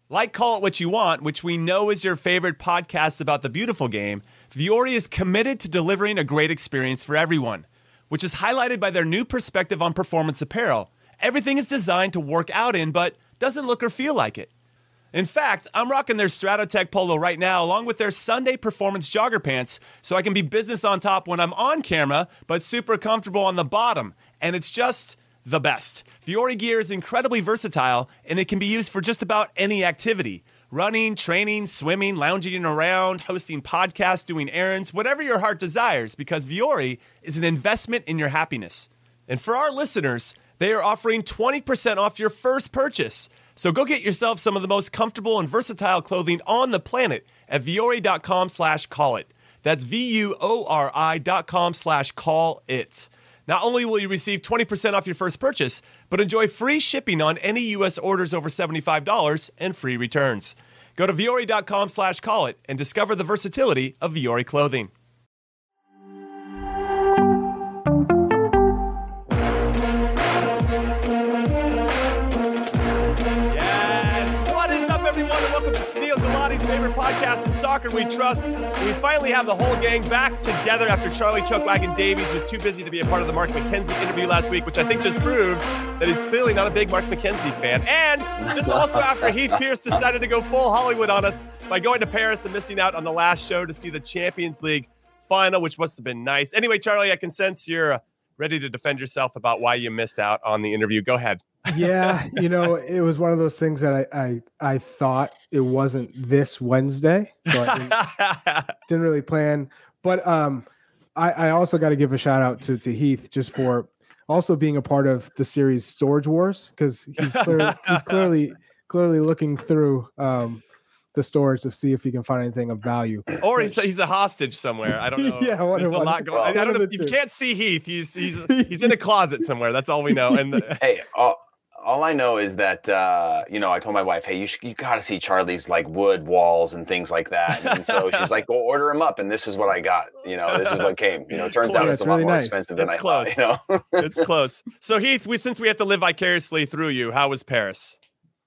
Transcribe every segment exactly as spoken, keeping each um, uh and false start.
Like Call It What You Want, which we know is your favorite podcast about the beautiful game, Vuori is committed to delivering a great experience for everyone, which is highlighted by their new perspective on performance apparel. Everything is designed to work out in, but doesn't look or feel like it. In fact, I'm rocking their Stratotech polo right now, along with their Sunday Performance jogger pants, so I can be business on top when I'm on camera, but super comfortable on the bottom. And it's just the best. Vuori gear is incredibly versatile, and it can be used for just about any activity. Running, training, swimming, lounging around, hosting podcasts, doing errands, whatever your heart desires, because Vuori is an investment in your happiness. And for our listeners, they are offering twenty percent off your first purchase. So go get yourself some of the most comfortable and versatile clothing on the planet at vuori.com slash call it. That's V-U-O-R-I dot com slash call it. Not only will you receive twenty percent off your first purchase, but enjoy free shipping on any U S orders over seventy-five dollars and free returns. Go to vuori.com slash call it and discover the versatility of Vuori clothing. Sunil Gulati's favorite podcast in soccer we trust. We finally have the whole gang back together after Charlie Chuckwagon Davies was too busy to be a part of the Mark McKenzie interview last week, which I think just proves that he's clearly not a big Mark McKenzie fan. And this also after Heath Pierce decided to go full Hollywood on us by going to Paris and missing out on the last show to see the Champions League final, which must have been nice. Anyway, Charlie, I can sense you're ready to defend yourself about why you missed out on the interview. Go ahead. Yeah, you know, it was one of those things that I I, I thought it wasn't this Wednesday, so I didn't, didn't really plan. But um, I, I also got to give a shout out to to Heath just for also being a part of the series Storage Wars, because he's clearly he's clearly clearly looking through um the storage to see if he can find anything of value. Or he's he's a hostage somewhere. I don't know. Yeah, what, There's what, a lot going. I, I don't know if you can't see Heath. He's he's he's in a closet somewhere. That's all we know. And the, hey. Uh, All I know is that, uh, you know, I told my wife, hey, you should, you got to see Charlie's like wood walls and things like that. And so she's like, go order them up. And this is what I got. You know, this is what came. You know, turns yeah, out it's, it's a lot really more nice. expensive than it's I close. thought. You know, it's close. So Heath, we since we have to live vicariously through you, how was Paris?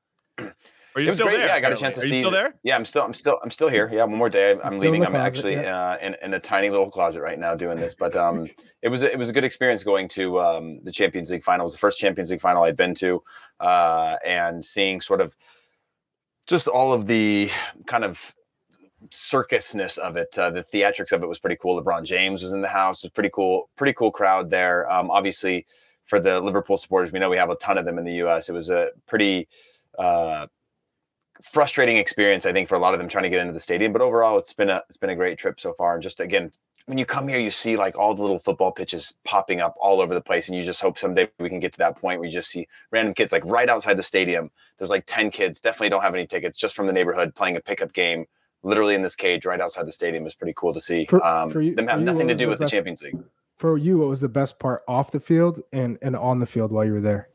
Are you still great. there? Yeah, I got a chance to Are see. You still there? Yeah, I'm still, I'm still, I'm still here. Yeah, one more day. I'm, I'm leaving. I'm closet, actually yeah. uh, in, in a tiny little closet right now doing this. But um, it was, a, it was a good experience going to um, the Champions League final. It was the first Champions League final I'd been to, uh, and seeing sort of just all of the kind of circusness of it. Uh, the theatrics of it was pretty cool. LeBron James was in the house. It was pretty cool. Pretty cool crowd there. Um, obviously, for the Liverpool supporters, we know we have a ton of them in the U S. It was a pretty uh, frustrating experience, I think, for a lot of them trying to get into the stadium. But overall, it's been a it's been a great trip so far. And just again, when you come here, you see like all the little football pitches popping up all over the place, and you just hope someday we can get to that point where you just see random kids like right outside the stadium. There's like ten kids, definitely don't have any tickets, just from the neighborhood playing a pickup game, literally in this cage right outside the stadium. Is pretty cool to see. For, um, for you, them have you, nothing to do the with best, the Champions League. For you, what was the best part off the field and and on the field while you were there?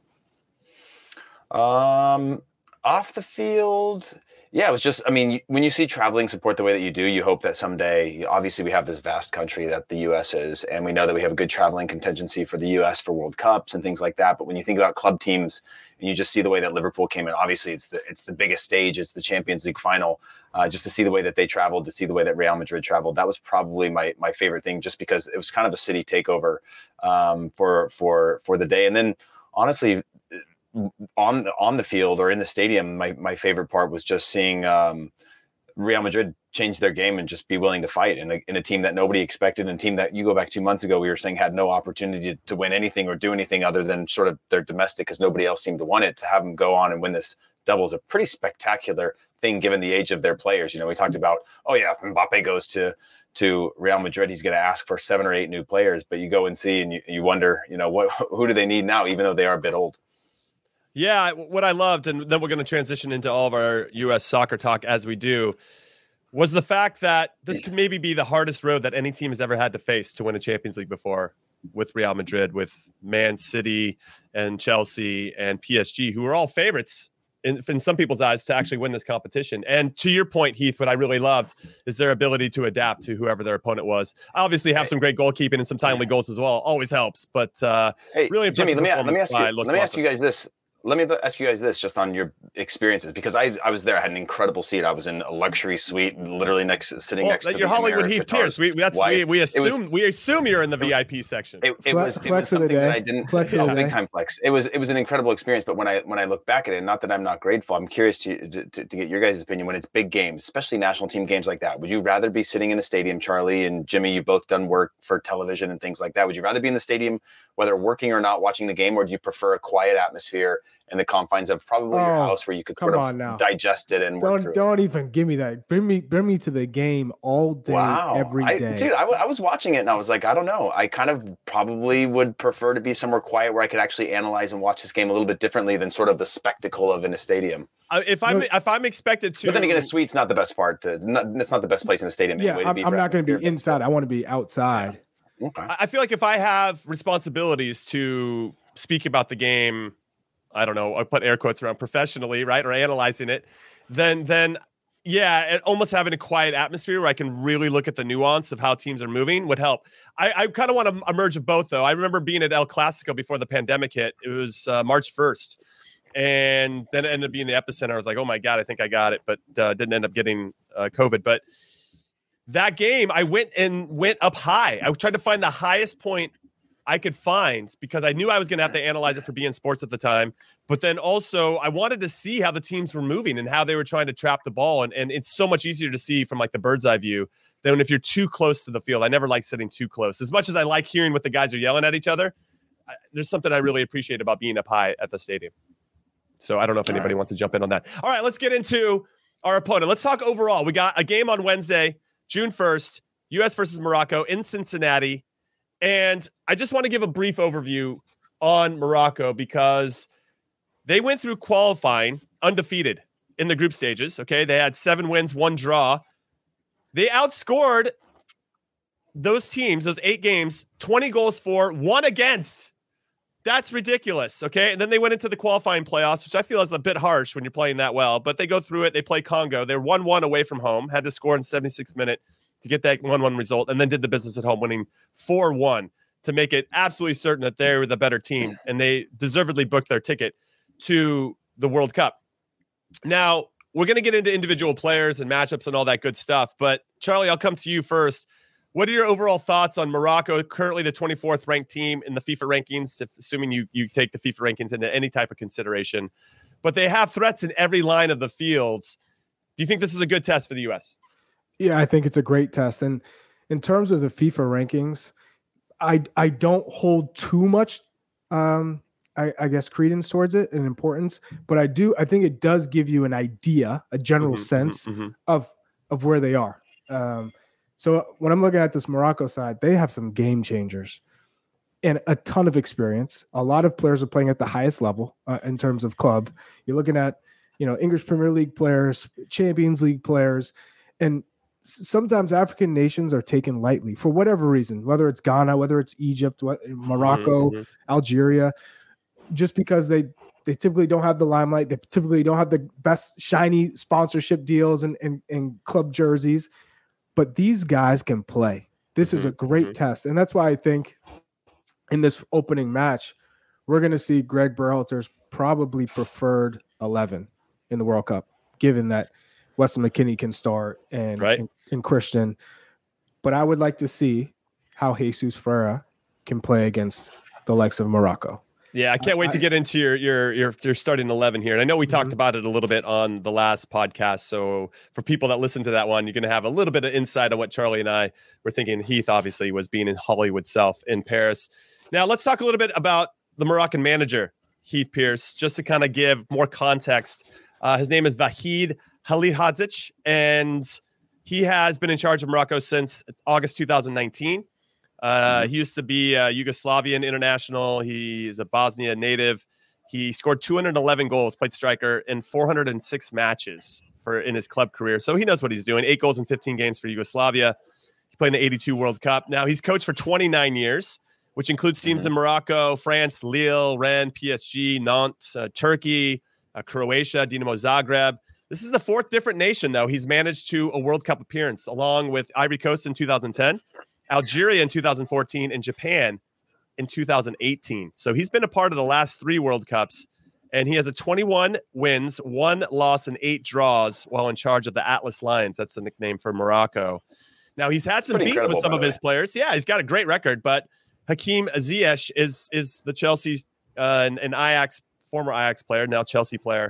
Um, off the field. Yeah, it was just, I mean, when you see traveling support the way that you do, you hope that someday, obviously we have this vast country that the U S is, and we know that we have a good traveling contingency for the U S for World Cups and things like that. But when you think about club teams and you just see the way that Liverpool came in, obviously it's the it's the biggest stage, it's the Champions League final, uh, just to see the way that they traveled, to see the way that Real Madrid traveled, that was probably my my favorite thing, just because it was kind of a city takeover um, for for for the day. And then honestly, on the, on the field or in the stadium, my, my favorite part was just seeing um, Real Madrid change their game and just be willing to fight in a, in a team that nobody expected, and a team that you go back two months ago, we were saying had no opportunity to, to win anything or do anything other than sort of their domestic, because nobody else seemed to want it. To have them go on and win this double is a pretty spectacular thing given the age of their players. You know, we talked about, oh yeah, if Mbappe goes to to Real Madrid, he's going to ask for seven or eight new players, but you go and see and you, you wonder, you know, what who do they need now, even though they are a bit old. Yeah, what I loved, and then we're going to transition into all of our U S soccer talk as we do, was the fact that this could maybe be the hardest road that any team has ever had to face to win a Champions League before, with Real Madrid, with Man City and Chelsea and P S G, who are all favorites in, in some people's eyes to actually win this competition. And to your point, Heath, what I really loved is their ability to adapt to whoever their opponent was. I obviously have some great goalkeeping and some timely goals as well. Always helps, but uh, hey, really Jimmy, impressive let me, let me ask you, Los let me ask you guys this. let me ask you guys this, just on your experiences, because I I was there. I had an incredible seat. I was in a luxury suite, literally next, sitting well, next to your the Hollywood America Heath Pierce. We that's we, we assume was, we assume you're in the V I P section. It, it was it was something that I didn't. Flex yeah, big time flex. It was it was an incredible experience. But when I when I look back at it, not that I'm not grateful, I'm curious to to, to get your guys' opinion. When it's big games, especially national team games like that, would you rather be sitting in a stadium, Charlie and Jimmy? You've both done work for television and things like that. Would you rather be in the stadium, whether working or not, watching the game, or do you prefer a quiet atmosphere in the confines of probably oh, your house where you could sort of digest it and don't work through don't it? even give me that. Bring me bring me to the game all day, wow. every I, day. Dude, I, w- I was watching it and I was like, I don't know. I kind of probably would prefer to be somewhere quiet where I could actually analyze and watch this game a little bit differently than sort of the spectacle of in a stadium. Uh, if I'm no, if I'm expected to, but then again, a suite's not the best part. To, not, it's not the best place in a stadium. Yeah, anyway, I'm, to be I'm not going to be inside. I want to be outside. Yeah. Okay. I feel like if I have responsibilities to speak about the game, I don't know, I put air quotes around professionally, right, or analyzing it, then then yeah, almost having a quiet atmosphere where I can really look at the nuance of how teams are moving would help. I, I kind of want a, a merge of both, though. I remember being at El Clasico before the pandemic hit. It was uh, March first. And then it ended up being the epicenter. I was like, oh, my God, I think I got it, but uh, didn't end up getting uh, COVID. But that game, I went and went up high. I tried to find the highest point I could find because I knew I was going to have to analyze it for beIN Sports at the time. But then also I wanted to see how the teams were moving and how they were trying to trap the ball. And, and it's so much easier to see from like the bird's eye view than if you're too close to the field. I never like sitting too close. As much as I like hearing what the guys are yelling at each other, I, there's something I really appreciate about being up high at the stadium. So I don't know if anybody right. wants to jump in on that. All right, let's get into our opponent. Let's talk overall. We got a game on Wednesday, June first, U S versus Morocco in Cincinnati. And I just want to give a brief overview on Morocco because they went through qualifying undefeated in the group stages. Okay, they had seven wins, one draw. They outscored those teams, those eight games, twenty goals for, one against. That's ridiculous, okay? And then they went into the qualifying playoffs, which I feel is a bit harsh when you're playing that well. But they go through it. They play Congo. They're one one away from home, had to score in seventy-sixth minute to get that one one result, and then did the business at home, winning four one to make it absolutely certain that they were the better team, and they deservedly booked their ticket to the World Cup. Now, we're going to get into individual players and matchups and all that good stuff, but Charlie, I'll come to you first. What are your overall thoughts on Morocco, currently the twenty-fourth ranked team in the FIFA rankings, if, assuming you, you take the FIFA rankings into any type of consideration? But they have threats in every line of the fields. Do you think this is a good test for the U S? Yeah, I think it's a great test. And in terms of the FIFA rankings, I I don't hold too much, um, I, I guess, credence towards it and importance. But I do. I think it does give you an idea, a general mm-hmm, sense mm-hmm. of of where they are. Um, So when I'm looking at this Morocco side, they have some game changers and a ton of experience. A lot of players are playing at the highest level uh, in terms of club. You're looking at, you know, English Premier League players, Champions League players, and sometimes African nations are taken lightly for whatever reason, whether it's Ghana, whether it's Egypt, Morocco, mm-hmm. Algeria, just because they they typically don't have the limelight. They typically don't have the best shiny sponsorship deals and, and, and club jerseys. But these guys can play. This mm-hmm, is a great mm-hmm. test. And that's why I think in this opening match, we're going to see Greg Berhalter's probably preferred eleven in the World Cup, given that Weston McKennie can start and, right. and, and Christian. But I would like to see how Jesus Ferreira can play against the likes of Morocco. Yeah, I can't wait to get into your your your your starting eleven here. And I know we mm-hmm. talked about it a little bit on the last podcast. So for people that listen to that one, you're going to have a little bit of insight on what Charlie and I were thinking. Heath obviously was being in Hollywood Self in Paris. Now let's talk a little bit about the Moroccan manager, Heath Pierce, just to kind of give more context. Uh, his name is Vahid Halilhadzich, and he has been in charge of Morocco since August two thousand nineteen. Uh, he used to be a Yugoslavian international. He is a Bosnia native. He scored two hundred eleven goals, played striker in four hundred six matches for in his club career. So he knows what he's doing. Eight goals in fifteen games for Yugoslavia. He played in the eighty-two World Cup. Now he's coached for twenty-nine years, which includes teams mm-hmm. in Morocco, France, Lille, Rennes, P S G, Nantes, uh, Turkey, uh, Croatia, Dinamo Zagreb. This is the fourth different nation, though, he's managed to a World Cup appearance, along with Ivory Coast in two thousand ten. Algeria in two thousand fourteen, and Japan in two thousand eighteen. So he's been a part of the last three World Cups And he has a twenty-one wins, one loss, and eight draws while in charge of the Atlas Lions. That's the nickname for Morocco. Now, he's had some beef with some of his players. Yeah, he's got a great record, but Hakeem Ziyech is is the Chelsea uh, an, an Ajax, former Ajax player, now Chelsea player,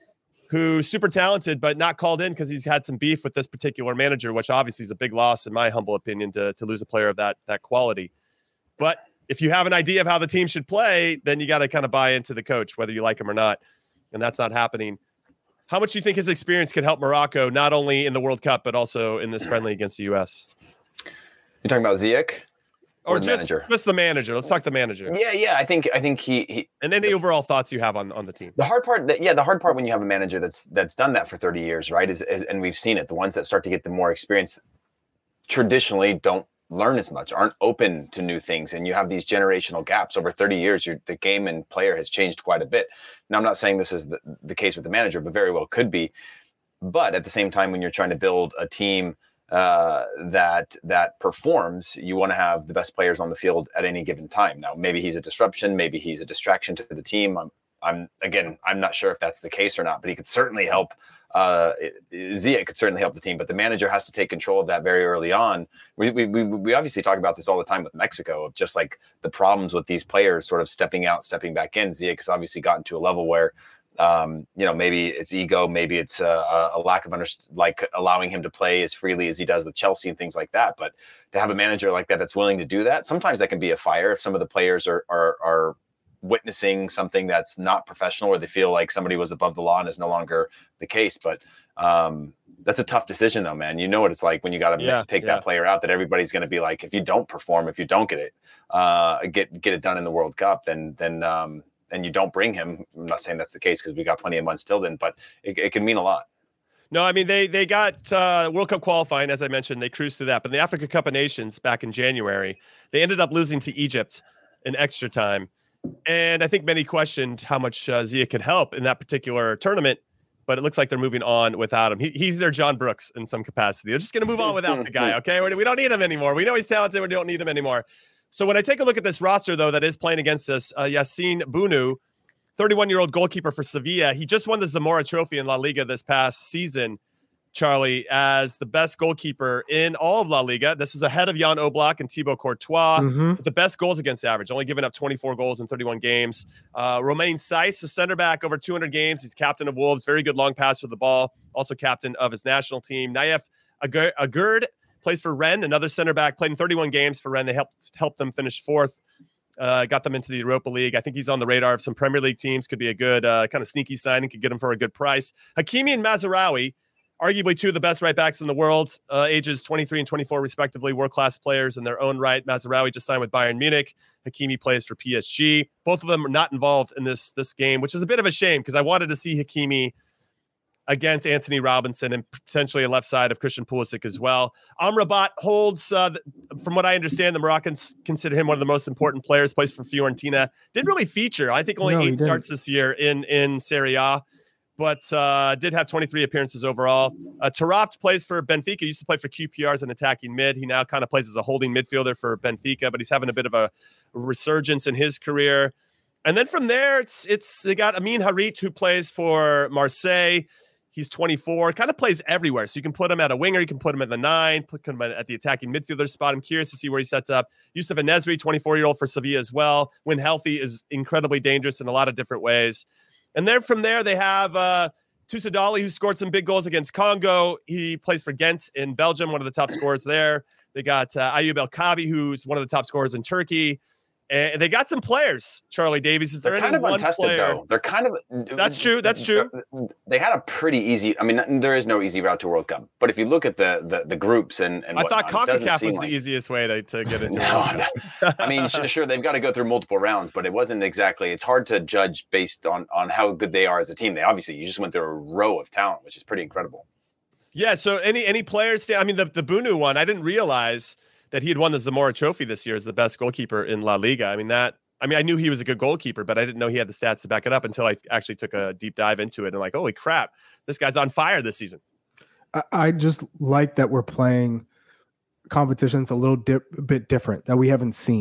who's super talented, but not called in because he's had some beef with this particular manager, which obviously is a big loss, in my humble opinion, to, to lose a player of that that quality. But if you have an idea of how the team should play, then you got to kind of buy into the coach, whether you like him or not. And that's not happening. How much do you think his experience could help Morocco, not only in the World Cup, but also in this friendly against the U S? You're talking about Ziyech? Or, or just, just the manager. Let's talk the manager. Yeah, yeah. I think I think he, he and any overall thoughts you have on, on the team. The hard part, that, yeah, the hard part when you have a manager that's that's done that for thirty years, right? Is, is and we've seen it. The ones that start to get the more experience traditionally don't learn as much, aren't open to new things, and you have these generational gaps over thirty years. You're, the game and player has changed quite a bit. Now, I'm not saying this is the, the case with the manager, but very well could be. But at the same time, when you're trying to build a team uh, that that performs, you want to have the best players on the field at any given time. Now, maybe he's a disruption, maybe he's a distraction to the team. I'm, I'm again, I'm not sure if that's the case or not, but he could certainly help. Uh, Ziyech could certainly help the team, but the manager has to take control of that very early on. We, we we we obviously talk about this all the time with Mexico, of just like the problems with these players sort of stepping out, stepping back in. Ziyech has obviously gotten to a level where, um, you know, maybe it's ego, maybe it's a, a lack of underst- like allowing him to play as freely as he does with Chelsea and things like that. But to have a manager like that that's willing to do that, sometimes that can be a fire if some of the players are are are witnessing something that's not professional, or they feel like somebody was above the law and is no longer the case. But um, that's a tough decision though, man. You know what it's like when you got to yeah, take yeah. that player out, that everybody's going to be like, if you don't perform, if you don't get it, uh, get, get it done in the World Cup, then, then, um, and you don't bring him. I'm not saying that's the case, because we got plenty of months till then, but it, it can mean a lot. No, I mean, they they got uh, World Cup qualifying, as I mentioned. They cruised through that. But in the Africa Cup of Nations back in January, they ended up losing to Egypt in extra time. And I think many questioned how much uh, Ziyech could help in that particular tournament, but it looks like they're moving on without him. He, he's their John Brooks in some capacity. They're just going to move on without the guy, okay? We don't need him anymore. We know he's talented. We don't need him anymore. So when I take a look at this roster, though, that is playing against us, uh, Yassine Bounou, thirty-one-year-old goalkeeper for Sevilla. He just won the Zamora Trophy in La Liga this past season, Charlie, as the best goalkeeper in all of La Liga. This is ahead of Jan Oblak and Thibaut Courtois, Mm-hmm. with the best goals against average, only giving up twenty-four goals in thirty-one games. Uh, Romain Saiss, the center back, over two hundred games. He's captain of Wolves, very good long passer of the ball, also captain of his national team. Naif Agurd plays for Rennes, another center back, played in thirty-one games for Rennes. They helped, helped them finish fourth, uh, got them into the Europa League. I think he's on the radar of some Premier League teams, could be a good uh, kind of sneaky signing, could get him for a good price. Hakimi and Mazraoui, arguably two of the best right backs in the world, uh, ages twenty-three and twenty-four, respectively, world-class players in their own right. Mazraoui just signed with Bayern Munich. Hakimi plays for P S G. Both of them are not involved in this, this game, which is a bit of a shame, because I wanted to see Hakimi against Anthony Robinson and potentially a left side of Christian Pulisic as well. Amrabat holds, uh, from what I understand, the Moroccans consider him one of the most important players, plays for Fiorentina. Didn't really feature. I think only No, he eight didn't. starts this year in, in Serie A. But uh, did have twenty-three appearances overall. Uh, Tarapt plays for Benfica. Used to play for Q P R as an attacking mid. He now kind of plays as a holding midfielder for Benfica, but he's having a bit of a resurgence in his career. And then from there, it's it's they got Amin Harit, who plays for Marseille. He's twenty-four, kind of plays everywhere. So you can put him at a winger, you can put him at the nine, put him at the attacking midfielder spot. I'm curious to see where he sets up. Yusuf Enesri, twenty-four-year-old for Sevilla as well. When healthy, is incredibly dangerous in a lot of different ways. And then from there, they have uh, Tusadali, who scored some big goals against Congo. He plays for Ghent in Belgium, one of the top scorers there. They got uh, Ayub El Kabi, who's one of the top scorers in Turkey. And they got some players, Charlie Davies. Is there They're any kind of one untested, player? though. They're kind of. That's true. That's true. They had a pretty easy. I mean, there is no easy route to World Cup. But if you look at the the, the groups and and I thought whatnot, it doesn't CONCACAF seem was like- the easiest way to, to get into No, it. I mean, sh- sure, they've got to go through multiple rounds, but it wasn't exactly. It's hard to judge based on on how good they are as a team. They obviously, you just went through a row of talent, which is pretty incredible. Yeah. So any any players? I mean, the the Bounou one, I didn't realize that he had won the Zamora Trophy this year as the best goalkeeper in La Liga. I mean that. I mean, I knew he was a good goalkeeper, but I didn't know he had the stats to back it up until I actually took a deep dive into it and like, holy crap, this guy's on fire this season. I, I just like that we're playing competitions a little dip, bit different that we haven't seen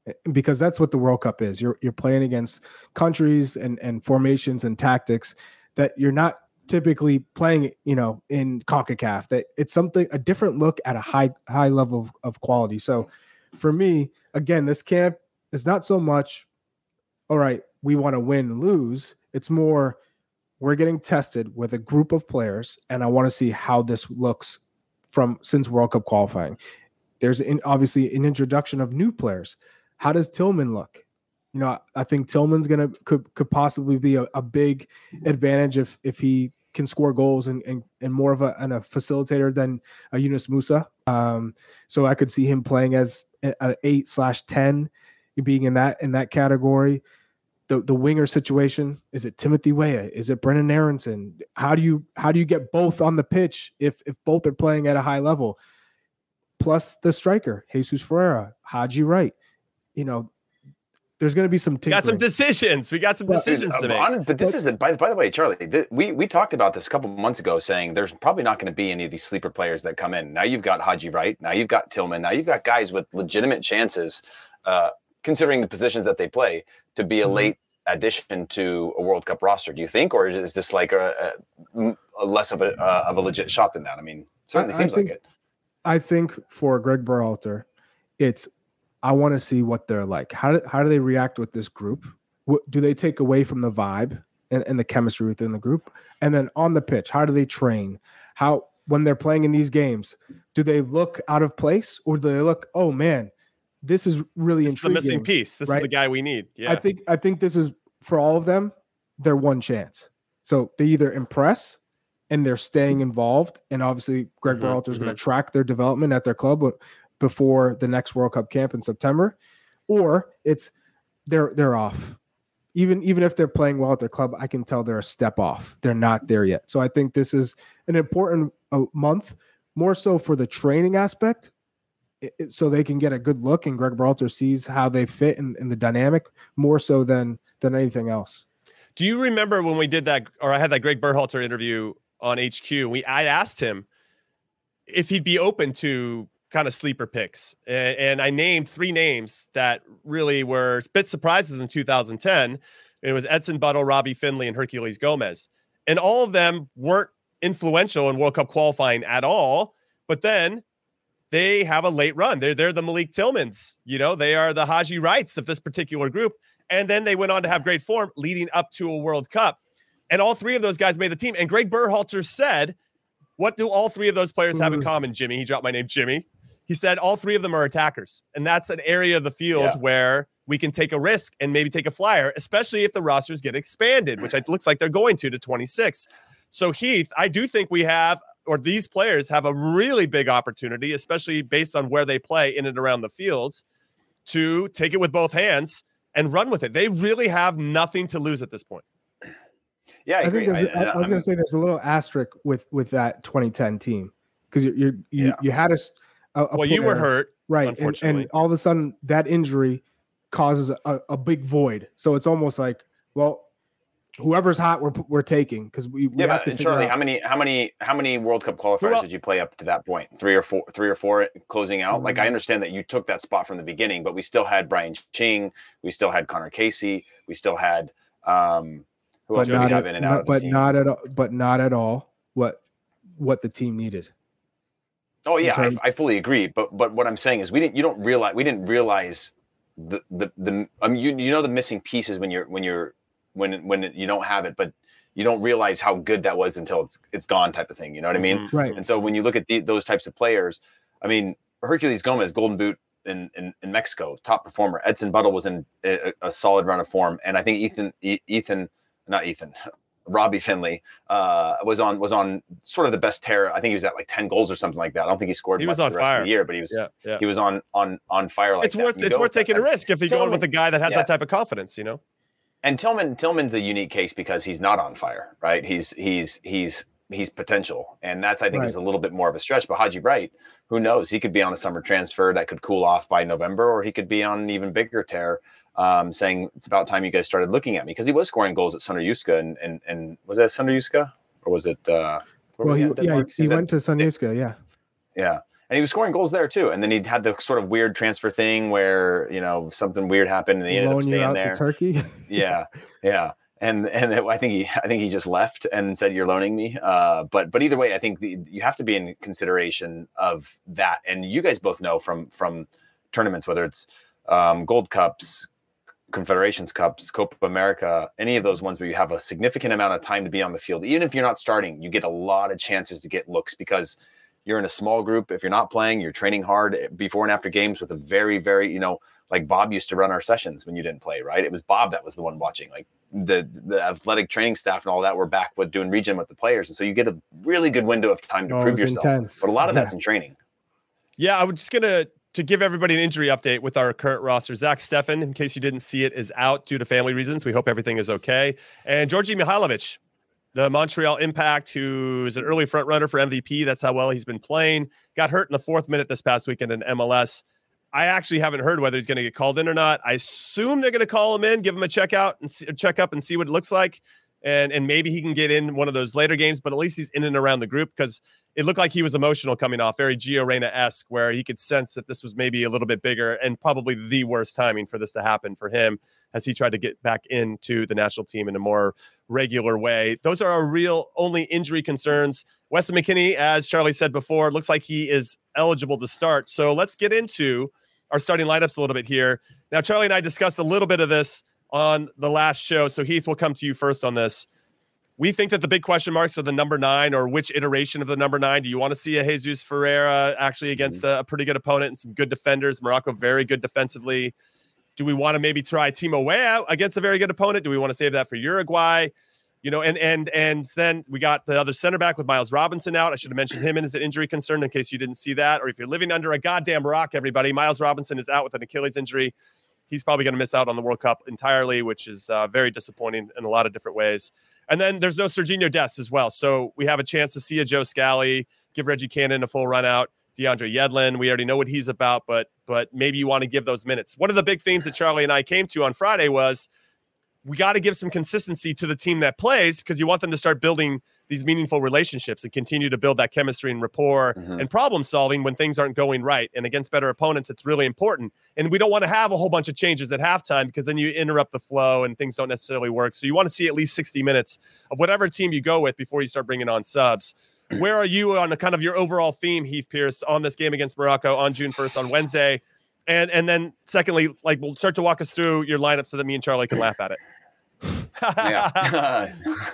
because that's what the World Cup is. You're you're playing against countries and and formations and tactics that you're not typically playing, you know, in CONCACAF. That it's something a different look at a high high level of, of quality. So for me, again, this camp is not so much, all right, we want to win and lose. It's more, we're getting tested with a group of players, and I want to see how this looks from since World Cup qualifying. There's in, obviously an introduction of new players. How does Tillman look? You know, I think Tillman's gonna could could possibly be a, a big advantage if if he can score goals and and, and more of a, and a facilitator than a Yunus Musa. Um, so I could see him playing as an eight slash ten, being in that in that category. The the winger situation, is it Timothy Weah? Is it Brennan Aronson? How do you how do you get both on the pitch if if both are playing at a high level? Plus the striker, Jesus Ferreira, Haji Wright. You know, there's going to be some tinkering. Got some decisions. We got some decisions but, to make. But, but this is, by, by the way, Charlie, th- we, we talked about this a couple months ago, saying there's probably not going to be any of these sleeper players that come in. Now you've got Haji Wright. Now you've got Tillman. Now you've got guys with legitimate chances, uh, considering the positions that they play, to be a mm-hmm. late addition to a World Cup roster. Do you think, or is this like a, a, a less of a uh, of a legit shot than that? I mean, certainly I, seems I think, like it. I think for Greg Berhalter, it's, I want to see what they're like. How do, how do they react with this group? What, do they take away from the vibe and, and the chemistry within the group? And then on the pitch, how do they train? How, when they're playing in these games, do they look out of place, or do they look, oh man, this is really this intriguing. Is the missing piece. This right? is the guy we need. Yeah. I think, I think this is, for all of them, their one chance. So they either impress and they're staying involved, and obviously Greg mm-hmm, Berhalter is mm-hmm. going to track their development at their club before the next World Cup camp in September, or it's they're they're off. Even even if they're playing well at their club, I can tell they're a step off. They're not there yet. So I think this is an important uh, month, more so for the training aspect, it, it, so they can get a good look and Greg Berhalter sees how they fit in, in the dynamic, more so than than anything else. Do you remember when we did that, or I had that Greg Berhalter interview on H Q? We I asked him if he'd be open to kind of sleeper picks. And, and I named three names that really were bit surprises in two thousand ten. It was Edson Buttle, Robbie Findlay, and Herculez Gomez. And all of them weren't influential in World Cup qualifying at all. But then they have a late run. They're, they're the Malik Tillmans. You know, they are the Haji Wrights of this particular group. And then they went on to have great form leading up to a World Cup. And all three of those guys made the team. And Greg Berhalter said, what do all three of those players have in common, Jimmy? He dropped my name, Jimmy. He said all three of them are attackers. And that's an area of the field yeah. where we can take a risk and maybe take a flyer, especially if the rosters get expanded, which it looks like they're going to to twenty-six. So, Heath, I do think we have, or these players have a really big opportunity, especially based on where they play in and around the field, to take it with both hands and run with it. They really have nothing to lose at this point. Yeah, I, I agree. Think I, I, I was going to say there's a little asterisk with with that twenty ten team, because you you you, yeah. you had a, a, a well, you were hurt, right, and, and all of a sudden that injury causes a, a big void. So it's almost like, well, whoever's hot, we're we're taking, because we, we yeah. have But, to Charlie, out. how many how many how many World Cup qualifiers well, did you play up to that point? Three or four, three or four closing out. Mm-hmm. Like, I understand that you took that spot from the beginning, but we still had Brian Ching, we still had Connor Casey, we still had. Um, Who but else does not he have at, in and not, out of the but team? not at all, but not at all what what the team needed. Oh yeah, terms- I, I fully agree. But but what I'm saying is we didn't. You don't realize we didn't realize the the the. I mean, you you know the missing pieces when you're when you're when when you don't have it, but you don't realize how good that was until it's it's gone, type of thing. You know what I mean? Right. And so when you look at the, those types of players, I mean, Herculez Gomez, Golden Boot in, in, in Mexico, top performer. Edson Buttle was in a, a solid run of form, and I think Ethan Ethan. Not Ethan, Robbie Findlay uh, was on was on sort of the best tear. I think he was at like ten goals or something like that. I don't think he scored he much was on the rest fire. of the year, but he was yeah, yeah. he was on on on fire. Like it's that. worth it's worth taking that. a risk if he's Tillman, going with a guy that has yeah. that type of confidence, you know. And Tillman Tillman's a unique case because he's not on fire, right? He's he's he's he's potential, and that's I think right. is a little bit more of a stretch. But Haji Wright, who knows? He could be on a summer transfer that could cool off by November, or he could be on an even bigger tear. Um, saying it's about time you guys started looking at me, because he was scoring goals at Sunder Juska, and and and was that Sunder Juska or was it? Uh, well, was he, he yeah, he, he went at, to Sunder Juska, yeah, yeah, And he was scoring goals there too. And then he had the sort of weird transfer thing where, you know, something weird happened and he ended Loan up you staying out there. to Turkey. yeah. Yeah. And and it, I think he I think he just left and said, you're loaning me. Uh, but but either way, I think the, you have to be in consideration of that. And you guys both know from from tournaments, whether it's um, Gold Cups, Confederations Cups, Copa America, any of those ones where you have a significant amount of time to be on the field. Even if you're not starting, you get a lot of chances to get looks because you're in a small group. If you're not playing, you're training hard before and after games with a very, very, you know, like Bob used to run our sessions when you didn't play, right? It was Bob that was the one watching. Like the the athletic training staff and all that were back with doing region with the players. And so you get a really good window of time to Oh, it prove was yourself. intense. But a lot of Yeah. that's in training. Yeah, I was just going to to give everybody an injury update with our current roster. Zach Steffen, in case you didn't see it, is out due to family reasons. We hope everything is okay. And Georgi Mihailovic, the Montreal Impact, who is an early front runner for M V P. That's how well he's been playing. Got hurt in the fourth minute this past weekend in M L S. I actually haven't heard whether he's going to get called in or not. I assume they're going to call him in, give him a check out and see, check up and see what it looks like. And, and maybe he can get in one of those later games, but at least he's in and around the group because it looked like he was emotional coming off, very Gio Reyna-esque, where he could sense that this was maybe a little bit bigger and probably the worst timing for this to happen for him as he tried to get back into the national team in a more regular way. Those are our real only injury concerns. Weston McKennie, as Charlie said before, looks like he is eligible to start. So let's get into our starting lineups a little bit here. Now, Charlie and I discussed a little bit of this on the last show. So Heath, we'll come to you first on this. We think that the big question marks are the number nine or which iteration of the number nine. Do you want to see a Jesus Ferreira actually against a, a pretty good opponent and some good defenders? Morocco, very good defensively. Do we want to maybe try Timo Weah against a very good opponent? Do we want to save that for Uruguay? You know, and and and then we got the other center back with Miles Robinson out. I should have mentioned him as an injury concern in case you didn't see that. Or if you're living under a goddamn rock, everybody, Miles Robinson is out with an Achilles injury. He's probably going to miss out on the World Cup entirely, which is uh, very disappointing in a lot of different ways. And then there's no Serginho Dest as well. So we have a chance to see a Joe Scally, give Reggie Cannon a full run out. DeAndre Yedlin, we already know what he's about, but but maybe you want to give those minutes. One of the big themes that Charlie and I came to on Friday was we got to give some consistency to the team that plays because you want them to start building these meaningful relationships and continue to build that chemistry and rapport mm-hmm. and problem solving when things aren't going right. And against better opponents, it's really important. And we don't want to have a whole bunch of changes at halftime because then you interrupt the flow and things don't necessarily work. So you want to see at least sixty minutes of whatever team you go with before you start bringing on subs. Where are you on the kind of your overall theme, Heath Pierce, on this game against Morocco on June first on Wednesday? And and then secondly, like we'll start to walk us through your lineup so that me and Charlie can laugh at it. Yeah.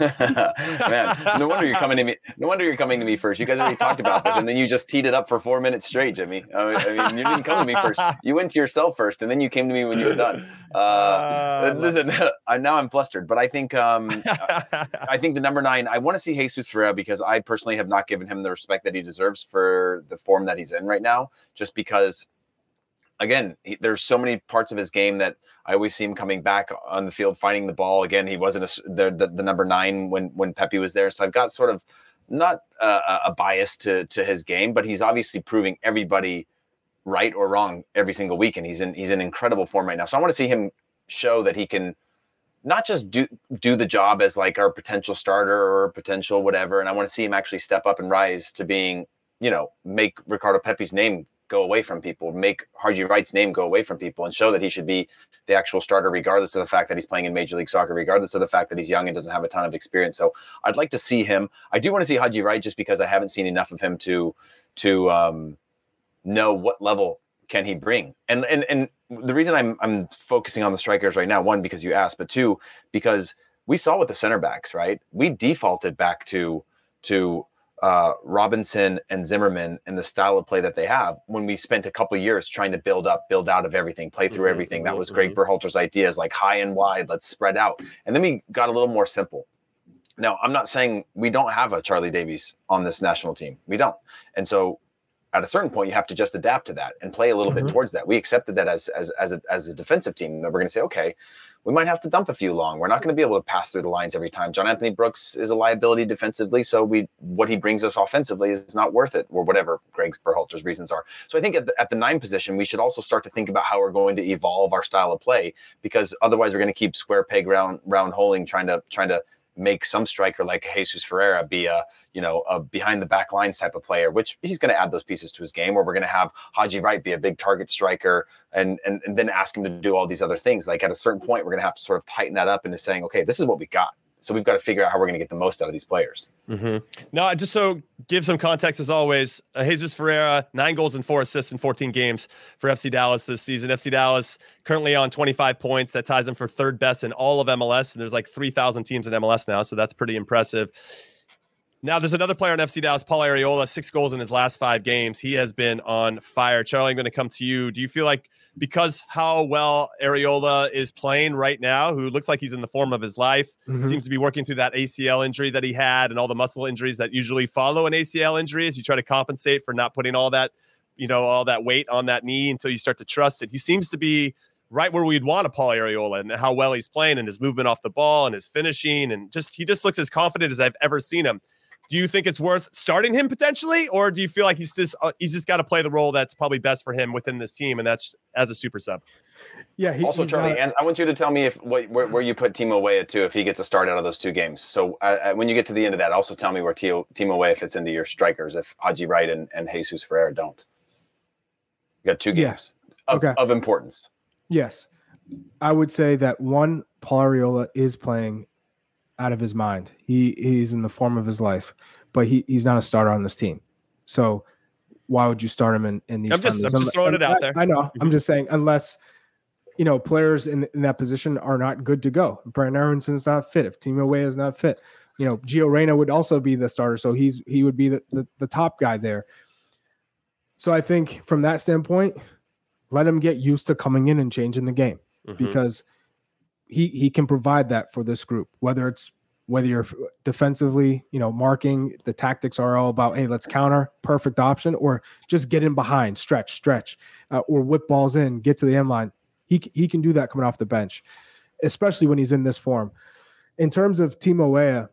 Man, no wonder you're coming to me. No wonder you're coming to me first. You guys already talked about this, and then you just teed it up for four minutes straight, Jimmy. I mean, you didn't come to me first. You went to yourself first, and then you came to me when you were done. Uh, uh, listen, I, now I'm flustered, but I think um, I think the number nine. I want to see Jesus Ferreira because I personally have not given him the respect that he deserves for the form that he's in right now. Just because. Again, he, there's so many parts of his game that I always see him coming back on the field, finding the ball. Again, he wasn't a, the, the the number nine when when Pepe was there, so I've got sort of not a, a bias to to his game, but he's obviously proving everybody right or wrong every single week, and he's in he's in incredible form right now. So I want to see him show that he can not just do do the job as like our potential starter or potential whatever, and I want to see him actually step up and rise to being, you know, make Ricardo Pepi's name go away from people, make Haji Wright's name go away from people, and show that he should be the actual starter, regardless of the fact that he's playing in Major League Soccer, regardless of the fact that he's young and doesn't have a ton of experience. So I'd like to see him. I do want to see Haji Wright just because I haven't seen enough of him to to um, know what level can he bring. And and and the reason I'm I'm focusing on the strikers right now, one, because you asked, but two, because we saw with the center backs, right? We defaulted back to to Uh, Robinson and Zimmerman and the style of play that they have when we spent a couple of years trying to build up, build out of everything, play through mm-hmm, everything. That was mm-hmm. Greg Berhalter's ideas, like high and wide, let's spread out. And then we got a little more simple. Now, I'm not saying we don't have a Charlie Davies on this national team. We don't. And so at a certain point, you have to just adapt to that and play a little mm-hmm. bit towards that. We accepted that as as as a, as a defensive team. That we're going to say, okay, we might have to dump a few long. We're not going to be able to pass through the lines every time. John Anthony Brooks is a liability defensively, so we what he brings us offensively is not worth it, or whatever Greg's Berhalter's reasons are. So I think at the, at the nine position, we should also start to think about how we're going to evolve our style of play, because otherwise we're going to keep square peg round round holing, trying to trying to make some striker like Jesus Ferreira be a, you know, a behind the back lines type of player, which he's going to add those pieces to his game, or we're going to have Haji Wright be a big target striker and, and, and then ask him to do all these other things. Like at a certain point, we're going to have to sort of tighten that up into saying, okay, this is what we got. So we've got to figure out how we're going to get the most out of these players. Mm-hmm. Now, just so give some context, as always, uh, Jesus Ferreira, nine goals and four assists in fourteen games for F C Dallas this season. F C Dallas currently on twenty-five points. That ties them for third best in all of M L S. And there's like three thousand teams in M L S now, so that's pretty impressive. Now, there's another player on F C Dallas, Paul Arriola, six goals in his last five games. He has been on fire. Charlie, I'm going to come to you. Do you feel like because how well Arriola is playing right now, who looks like he's in the form of his life, mm-hmm. seems to be working through that A C L injury that he had and all the muscle injuries that usually follow an A C L injury as you try to compensate for not putting all that, you know, all that weight on that knee until you start to trust it. He seems to be right where we'd want a Paul Arriola and how well he's playing and his movement off the ball and his finishing. And just, he just looks as confident as I've ever seen him. Do you think it's worth starting him potentially, or do you feel like he's just uh, he's just got to play the role that's probably best for him within this team, and that's as a super sub? Yeah. He, also, Charlie, not... I want you to tell me if what, where, where you put Timo Weah too, if he gets a start out of those two games. So uh, when you get to the end of that, also tell me where Timo, Timo Weah fits into your strikers if Haji Wright and, and Jesus Ferreira don't. You got two games yeah. of, okay. of importance. Yes, I would say that one, Paul Arriola is playing out of his mind. He he's in the form of his life, but he he's not a starter on this team. So why would you start him in, in these? I'm just, I'm just throwing it out there. I, I know. Mm-hmm. I'm just saying, unless, you know, players in, in that position are not good to go. Brandon Aaronson's not fit. If Timo Weah is not fit, you know, Gio Reyna would also be the starter. So he's, he would be the, the, the top guy there. So I think from that standpoint, let him get used to coming in and changing the game mm-hmm. because he, he can provide that for this group, whether it's, whether you're defensively, you know, marking, the tactics are all about, hey, let's counter, perfect option, or just get in behind, stretch, stretch, uh, or whip balls in, get to the end line. He he can do that coming off the bench, especially when he's in this form. In terms of Timo Weah,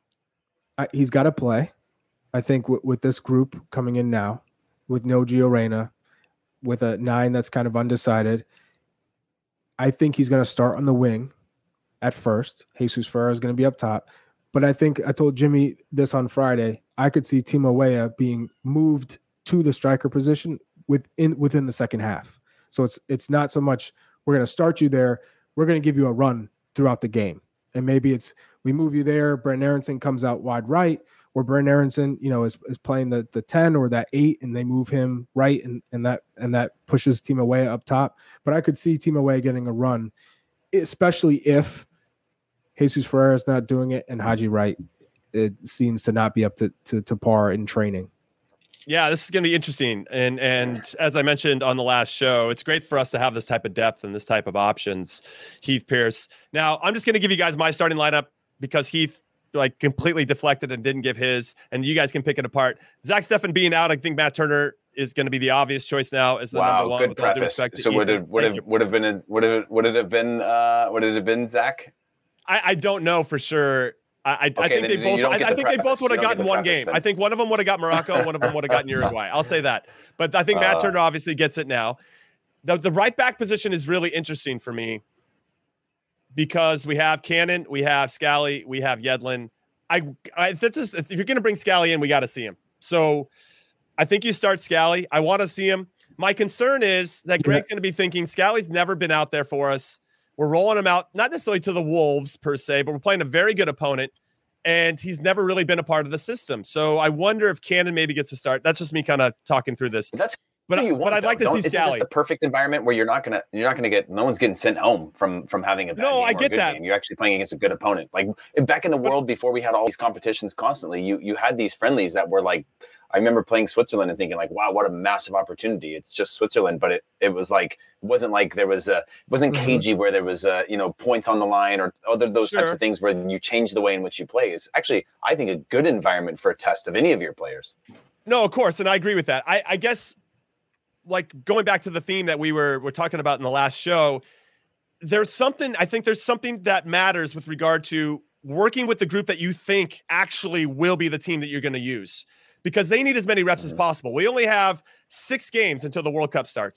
I, he's got to play. I think w- with this group coming in now, with no Gio Reyna, with a nine that's kind of undecided, I think he's going to start on the wing at first. Jesus Ferreira is going to be up top. But I think I told Jimmy this on Friday, I could see Timo Weah being moved to the striker position within within the second half. So it's it's not so much we're going to start you there. We're going to give you a run throughout the game. And maybe it's we move you there. Brandon Aronson comes out wide right, or Brandon Aronson, you know, is, is playing the the ten or that eight, and they move him right, and and that and that pushes Timo Weah up top. But I could see Timo Weah getting a run, especially if Jesus Ferreira is not doing it, and Haji Wright, it seems to not be up to, to, to par in training. Yeah, this is going to be interesting. And and as I mentioned on the last show, it's great for us to have this type of depth and this type of options. Heath Pierce. Now, I'm just going to give you guys my starting lineup because Heath like completely deflected and didn't give his, and you guys can pick it apart. Zach Steffen being out, I think Matt Turner is going to be the obvious choice now as the wow, number one. Good preface. So would it would have would have been a, would it would it have been uh, would it have been Zach? I, I don't know for sure. I, okay, I think they both. I, I think they both would have gotten one game. Then. I think one of them would have got Morocco. One of them would have gotten Uruguay. I'll say that. But I think Matt uh, Turner obviously gets it now. The, the right back position is really interesting for me because we have Cannon, we have Scally, we have Yedlin. I, I if, this, if you're going to bring Scally in, we got to see him. So I think you start Scally. I want to see him. My concern is that Greg's going to be thinking Scally's never been out there for us. We're rolling him out, not necessarily to the Wolves per se, but we're playing a very good opponent, and he's never really been a part of the system. So I wonder if Cannon maybe gets to start. That's just me kind of talking through this. That's but, you want, but I'd though. like to Don't, see isn't Scally. This the perfect environment where you're not gonna you're not gonna get no one's getting sent home from from having a bad no, game I or get a good that. game. You're actually playing against a good opponent. Like back in the world before we had all these competitions constantly, you you had these friendlies that were like. I remember playing Switzerland and thinking like, wow, what a massive opportunity. It's just Switzerland. But it, it was like, it wasn't like there was a, it wasn't mm-hmm. cagey where there was a, you know, points on the line or other those sure. types of things where you change the way in which you play is actually, I think, a good environment for a test of any of your players. No, of course. And I agree with that. I, I guess like going back to the theme that we were, were talking about in the last show, there's something, I think there's something that matters with regard to working with the group that you think actually will be the team that you're going to use. Because they need as many reps as possible. We only have six games until the World Cup starts.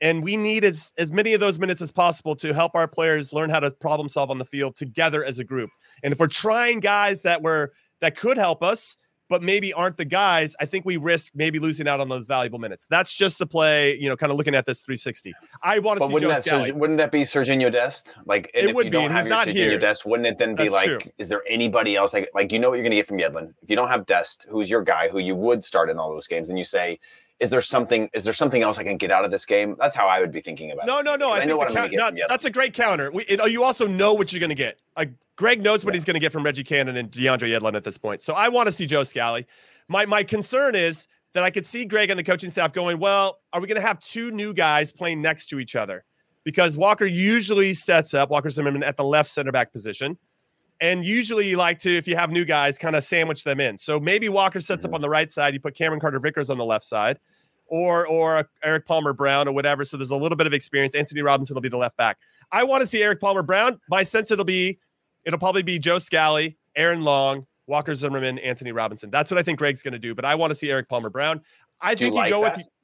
And we need as, as many of those minutes as possible to help our players learn how to problem solve on the field together as a group. And if we're trying guys that were that could help us, but maybe aren't the guys, I think we risk maybe losing out on those valuable minutes. That's just the play, you know, kind of looking at this three sixty. I want to see wouldn't Joe that, Scally. Serg- wouldn't that be Serginho Dest? Like, and It if would you be, don't and have he's your not Serginho here. Dest, wouldn't it then be That's like, true. is there anybody else? Like, like, you know what you're going to get from Yedlin. If you don't have Dest, who's your guy, who you would start in all those games, and you say, is there something, is there something else I can get out of this game? That's how I would be thinking about No, it. no, no. I, I think know what the I'm count, going to get no, from Yedlin. that's a great counter. We, it, you also know what you're going to get. Like Greg knows what he's going to get from Reggie Cannon and DeAndre Yedlin at this point. So I want to see Joe Scally. My my concern is that I could see Greg and the coaching staff going, well, are we going to have two new guys playing next to each other? Because Walker usually sets up, Walker Zimmerman, at the left center back position. And usually you like to, if you have new guys, kind of sandwich them in. So maybe Walker sets Mm-hmm. up on the right side. You put Cameron Carter-Vickers on the left side. Or or Eric Palmer Brown or whatever. So there's a little bit of experience. Anthony Robinson will be the left back. I want to see Eric Palmer Brown. My sense it'll be, it'll probably be Joe Scally, Aaron Long, Walker Zimmerman, Anthony Robinson. That's what I think Greg's going to do. But I want to see Eric Palmer Brown. I Do think you like you go that? with.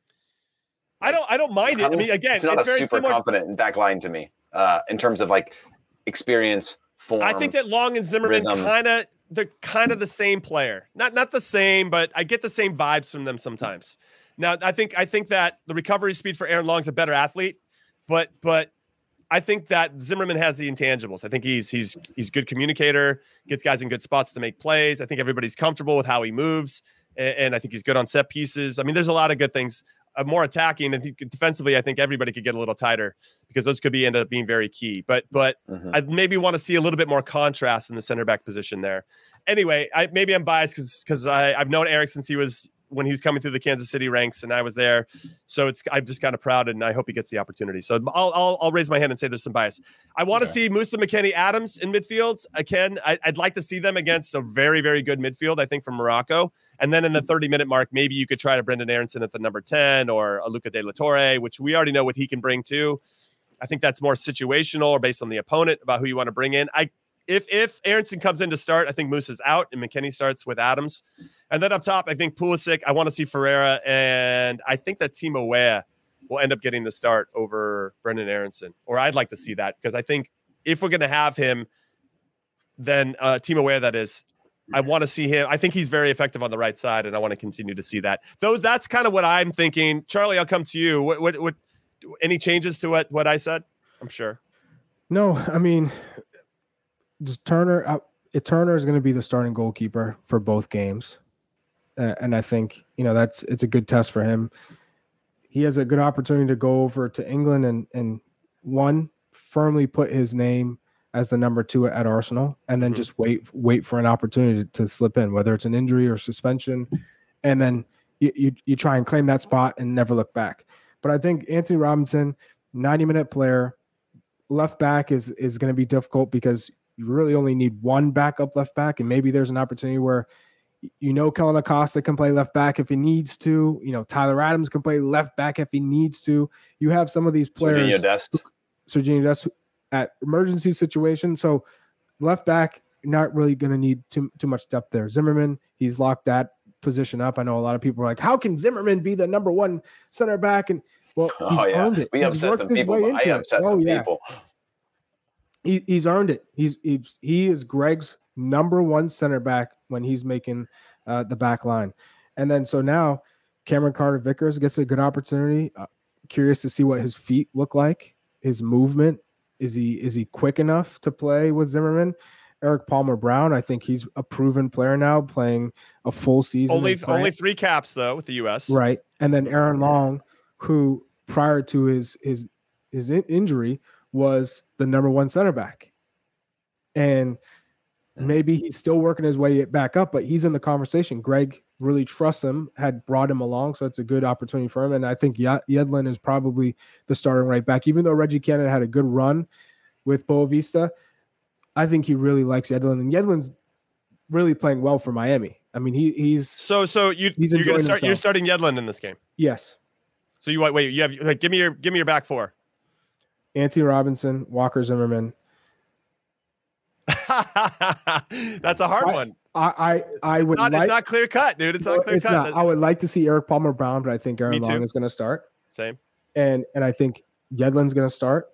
I don't. I don't mind it. I mean, again, it's not it's a very super similar. confident back line to me uh, in terms of like experience, form. I think that Long and Zimmerman rhythm. kind of they're kind of the same player. Not not the same, but I get the same vibes from them sometimes. Now, I think I think that the recovery speed for Aaron Long's a better athlete, but but I think that Zimmerman has the intangibles. I think he's he's he's a good communicator, gets guys in good spots to make plays. I think everybody's comfortable with how he moves, and, and I think he's good on set pieces. I mean, there's a lot of good things. Uh, more attacking, and he, defensively, I think everybody could get a little tighter because those could be end up being very key. But but Mhm. I maybe want to see a little bit more contrast in the center back position there. Anyway, I maybe I'm biased because because I've known Eric since he was when he was coming through the Kansas City ranks, and I was there. So it's I'm just kind of proud, and I hope he gets the opportunity. So I'll I'll, I'll raise my hand and say there's some bias. I want to Okay. see Musa McKennie Adams in midfield. Again, I, I'd like to see them against a very very good midfield. I think from Morocco, and then in the thirty minute mark, maybe you could try to Brendan Aronson at the number ten or a Luca De La Torre, which we already know what he can bring too. I think that's more situational or based on the opponent about who you want to bring in. I if if Aronson comes in to start, I think Musa's out and McKennie starts with Adams. And then up top, I think Pulisic, I want to see Ferreira, and I think that Timo Weah will end up getting the start over Brendan Aronson. Or I'd like to see that because I think if we're going to have him, then uh, Timo Weah, that is, I want to see him. I think he's very effective on the right side, and I want to continue to see that. Though that's kind of what I'm thinking. Charlie, I'll come to you. What, what, what any changes to what, what I said? I'm sure. No, I mean, just Turner. Uh, Turner is going to be the starting goalkeeper for both games, uh, and I think you know that's it's a good test for him. He has a good opportunity to go over to England and and one firmly put his name as the number two at Arsenal, and then Mhm. just wait wait for an opportunity to, to slip in, whether it's an injury or suspension, and then you, you you try and claim that spot and never look back. But I think Anthony Robinson, ninety minute player, left back is is going to be difficult because you really only need one backup left back, and maybe there's an opportunity where you know Kellen Acosta can play left back if he needs to. You know Tyler Adams can play left back if he needs to. You have some of these players. Serginho Dest. Serginho Dest at emergency situations. So left back, not really going to need too too much depth there. Zimmerman, he's locked that position up. I know a lot of people are like, how can Zimmerman be the number one center back? And well, he's Oh yeah, earned it. we He's upset worked some his people. way I into it. upset Oh, some yeah. people. He, he's earned it. He's, he's he is Greg's number one center back when he's making uh, the back line. And then so now Cameron Carter Vickers gets a good opportunity. Uh, curious to see what his feet look like, his movement. Is he is he quick enough to play with Zimmerman? Eric Palmer Brown, I think he's a proven player now, playing a full season. Only in France. only three caps though with the U S. Right. And then Aaron Long, who prior to his his his in- injury was the number one center back. And maybe he's still working his way back up, but he's in the conversation. Greg really trusts him, had brought him along, so it's a good opportunity for him. And I think Yedlin is probably the starting right back. Even though Reggie Cannon had a good run with Boavista, I think he really likes Yedlin. And Yedlin's really playing well for Miami. I mean, he he's So so you He's you're gonna enjoying start you're himself. starting Yedlin in this game. yes. So you wait, wait, you have like give me your give me your back four. Anthony Robinson, Walker Zimmerman. That's a hard I- one. I I, I would Not, like it's not clear cut, dude. It's not clear it's cut. not. I would like to see Eric Palmer Brown, but I think Me Aaron too. Long is going to start. Same. and and I think Yedlin's going to start.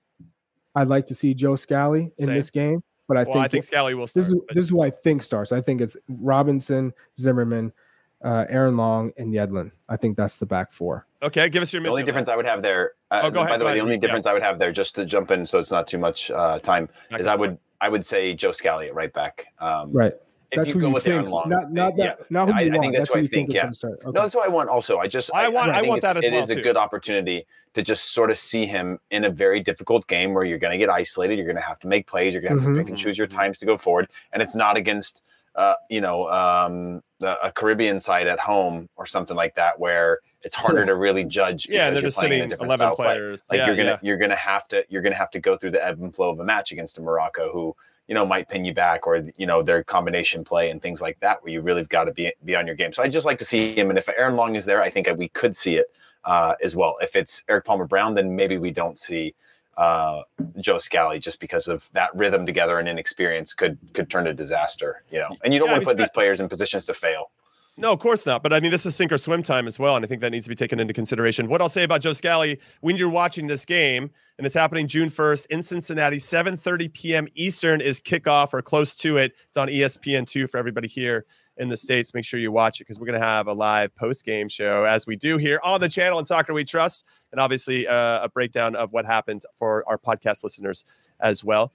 I'd like to see Joe Scally in Same. this game, but I well, think I think Scally will start. This is but- this is who I think starts. I think it's Robinson, Zimmerman, uh, Aaron Long, and Yedlin. I think that's the back four. Okay, give us your The only midfield. difference I would have there, uh, Oh, go ahead, by the go way, ahead. the only Yeah. difference I would have there, just to jump in so it's not too much uh, time, Back is and I would forth. I would say Joe Scally at right back. Um, Right. If That's you who go you with think. Aaron Long, Not not that yeah. not who I- you I want. think that's who what I you think, is yeah. gonna start. Okay. No, that's what I want. Also, I just I want- I think want it's- that as it well, is a too. good opportunity to just sort of see him in a very difficult game where you're going to get isolated. You're going to have to make plays. You're going to have Mhm. to pick and choose your times to go forward, and it's not against uh, you know um, the, a Caribbean side at home or something like that where it's harder Yeah. to really judge. Yeah, because they're you're just playing in a sitting different eleven style of play. players. Like yeah, you're gonna yeah. you're gonna have to you're gonna have to go through the ebb and flow of a match against a Morocco who you know might pin you back, or you know their combination play and things like that where you really got to be be on your game. So I just like to see him, and if Aaron Long is there, I think we could see it uh, as well. If it's Eric Palmer Brown, then maybe we don't see uh, Joe Scally just because of that rhythm together and inexperience could could turn to disaster. You know, and you don't Yeah, want to he's put these got- players in positions to fail. No, of course not. But I mean, this is sink or swim time as well, and I think that needs to be taken into consideration. What I'll say about Joe Scally, when you're watching this game, and it's happening June first in Cincinnati, seven thirty p.m. Eastern is kickoff or close to it. It's on E S P N two for everybody here in the States. Make sure you watch it because we're going to have a live post-game show as we do here on the channel in Soccer We Trust, and obviously uh, a breakdown of what happened for our podcast listeners as well.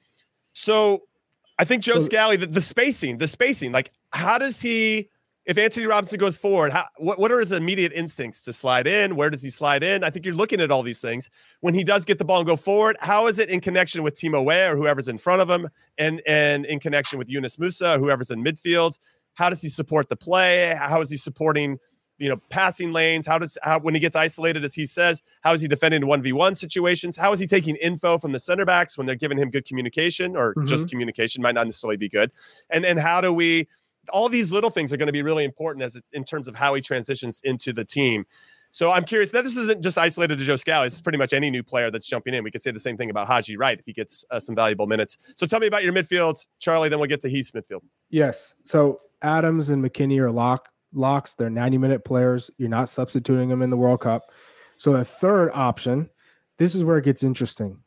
So I think Joe So- Scally, the, the spacing, the spacing, like how does he... If Anthony Robinson goes forward, how, what, what are his immediate instincts to slide in? Where does he slide in? I think you're looking at all these things. When he does get the ball and go forward, how is it in connection with Timo Weah or whoever's in front of him, and, and in connection with Yunus Musa, whoever's in midfield? How does he support the play? How is he supporting, you know, passing lanes? How does how when he gets isolated, as he says, how is he defending one v one situations? How is he taking info from the center backs when they're giving him good communication or Mhm. just communication might not necessarily be good? And and how do we? All these little things are going to be really important as in terms of how he transitions into the team. So I'm curious that this isn't just isolated to Joe Scally. This is pretty much any new player that's jumping in. We could say the same thing about Haji Wright if he gets uh, some valuable minutes. So tell me about your midfield, Charlie, then we'll get to Heath's midfield. Yes. So Adams and McKinney are lock locks. They're ninety minute players. You're not substituting them in the World Cup. So the third option, this is where it gets interesting.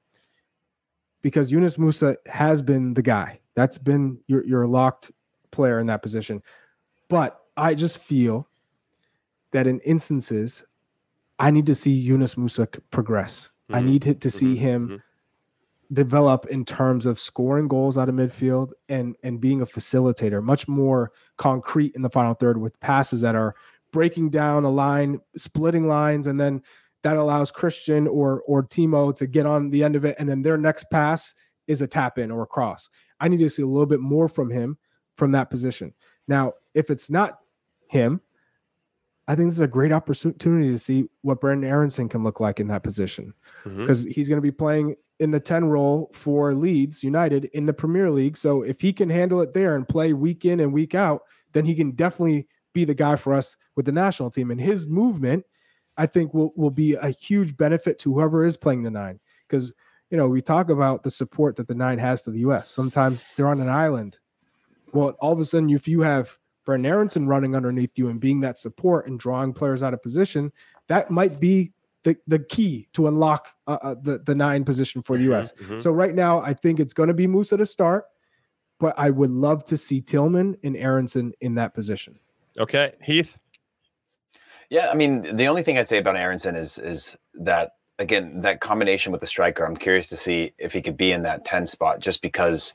Because Yunus Musa has been the guy. That's been your, your locked player in that position. But I just feel that in instances, I need to see Yunus Musa c- progress. I Mhm. need to, to see Mhm. him Mhm. develop in terms of scoring goals out of midfield and and being a facilitator, much more concrete in the final third with passes that are breaking down a line, splitting lines, and then that allows Christian or or Timo to get on the end of it, and then their next pass is a tap in or a cross. I need to see a little bit more from him from that position. Now, if it's not him, I think this is a great opportunity to see what Brendan Aronson can look like in that position, Mhm. because he's going to be playing in the ten role for Leeds United in the Premier League. So if he can handle it there and play week in and week out, then he can definitely be the guy for us with the national team. And his movement, I think, will, will be a huge benefit to whoever is playing the nine. Because, you know, we talk about the support that the nine has for the U S. Sometimes they're on an island. Well, all of a sudden, if you have Brendan Aronson running underneath you and being that support and drawing players out of position, that might be the, the key to unlock uh, uh, the, the nine position for the U S. Mhm. So right now, I think it's going to be Musa to start, but I would love to see Tillman and Aronson in that position. Okay, Heath. Yeah, I mean, the only thing I'd say about Aronson is is that again, that combination with the striker, I'm curious to see if he could be in that ten spot, just because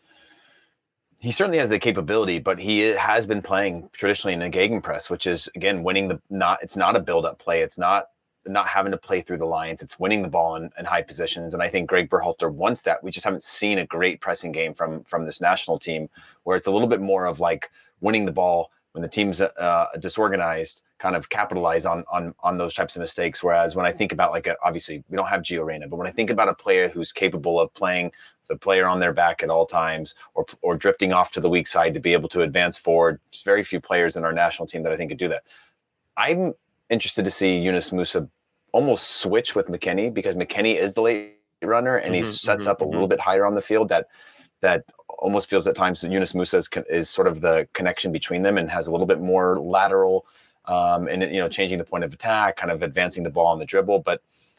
he certainly has the capability, but he has been playing traditionally in a gegenpress, which is again winning the not. It's not a build-up play. It's not not having to play through the lines. It's winning the ball in, in high positions, and I think Greg Berhalter wants that. We just haven't seen a great pressing game from from this national team, where it's a little bit more of like winning the ball when the team's uh, disorganized, kind of capitalize on on on those types of mistakes. Whereas when I think about like a, obviously we don't have Gio Reyna, but when I think about a player who's capable of playing the player on their back at all times, or or drifting off to the weak side to be able to advance forward, there's very few players in our national team that I think could do that. I'm interested to see Yunus Musa almost switch with McKennie, because McKennie is the late runner and he Mhm, sets mhm, up a mhm. little bit higher on the field. That that almost feels at times that Yunus Musa is, is sort of the connection between them and has a little bit more lateral um, and, you know, changing the point of attack, kind of advancing the ball on the dribble. But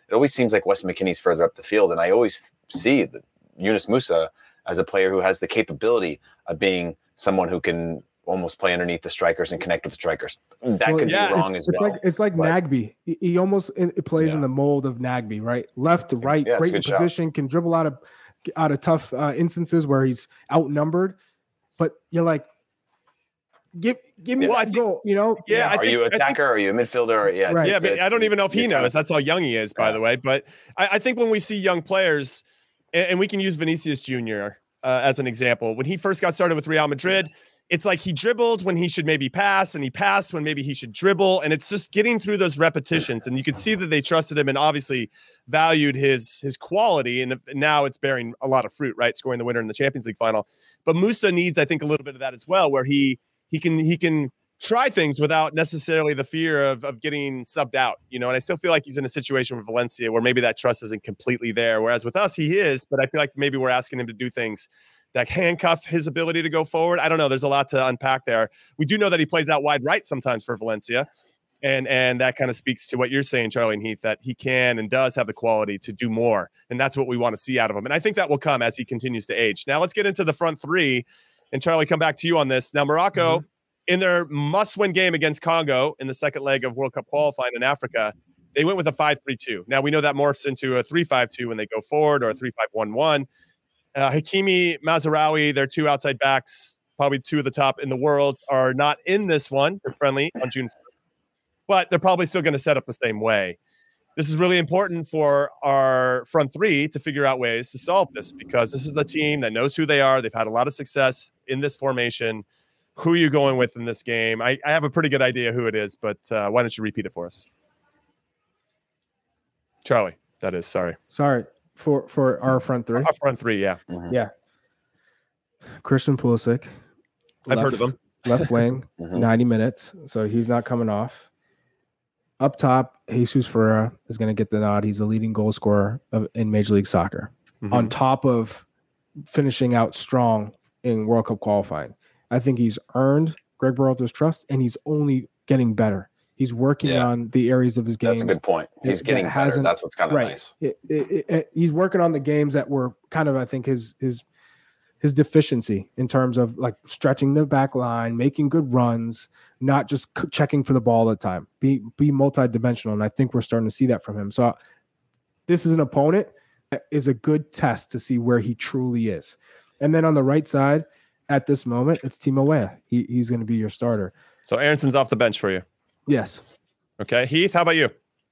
it always seems like Weston McKennie's further up the field. And I always see that Yunus Musa as a player who has the capability of being someone who can almost play underneath the strikers and connect with the strikers. That Well, could yeah, be wrong it's, as it's well. like it's like But- Nagby. He, he almost in, it plays Yeah. in the mold of Nagby, right? Left to right, Yeah, it's a great in good shout. position, can dribble out of out of tough uh, instances where he's outnumbered. But you're like, give give me Well, I that think- goal, you know? Yeah, I are think- you I an think- attacker? Are you a midfielder? Or, yeah, it's- Right. Yeah, it's- but it's- I don't even know if he you're kind knows. of- That's how young he is, by Yeah. the way. But I, I think when we see young players, and, and we can use Vinicius Junior uh, as an example. When he first got started with Real Madrid, it's like he dribbled when he should maybe pass, and he passed when maybe he should dribble. And it's just getting through those repetitions. And you could see that they trusted him and obviously valued his his quality. And now it's bearing a lot of fruit, right? Scoring the winner in the Champions League final. But Musa needs, I think, a little bit of that as well, where he he can he can try things without necessarily the fear of, of getting subbed out, you know, and I still feel like he's in a situation with Valencia where maybe that trust isn't completely there. Whereas with us, he is, but I feel like maybe we're asking him to do things that handcuff his ability to go forward. I don't know. There's a lot to unpack there. We do know that he plays out wide right sometimes for Valencia. And, and that kind of speaks to what you're saying, Charlie and Heath, that he can and does have the quality to do more. And that's what we want to see out of him. And I think that will come as he continues to age. Now let's get into the front three, and Charlie, come back to you on this. Now, Morocco, mm-hmm. in their must-win game against Congo in the second leg of World Cup qualifying in Africa, they went with a five three two. Now, we know that morphs into a three five two when they go forward, or a three five one one. Uh, Hakimi, Mazraoui, their two outside backs, probably two of the top in the world, are not in this one. They're friendly on June first. But they're probably still going to set up the same way. This is really important for our front three to figure out ways to solve this, because this is the team that knows who they are. They've had a lot of success in this formation. Who are you going with in this game? I, I have a pretty good idea who it is, but uh, why don't you repeat it for us? Charlie, that is, sorry. Sorry, for, for our front three. Our front three, yeah. Mhm. Yeah. Christian Pulisic. I've heard of him. Left wing, Mhm. ninety minutes, so he's not coming off. Up top, Jesus Ferreira is going to get the nod. He's the leading goal scorer of, in Major League Soccer, Mhm. on top of finishing out strong in World Cup qualifying. I think he's earned Greg Berhalter's trust, and he's only getting better. He's working Yeah. on the areas of his game. That's a good point. He's that getting better. hasn't- That's what's kind of right. nice. It- it- it- it- he's working on the games that were kind of, I think, his his his deficiency in terms of like stretching the back line, making good runs, not just c- checking for the ball all the time. Be be multidimensional, and I think we're starting to see that from him. So this is an opponent that is a good test to see where he truly is. And then on the right side, at this moment, it's Timo Weah. He, he's going to be your starter. So Aaronson's off the bench for you. Yes. Okay. Heath, how about you?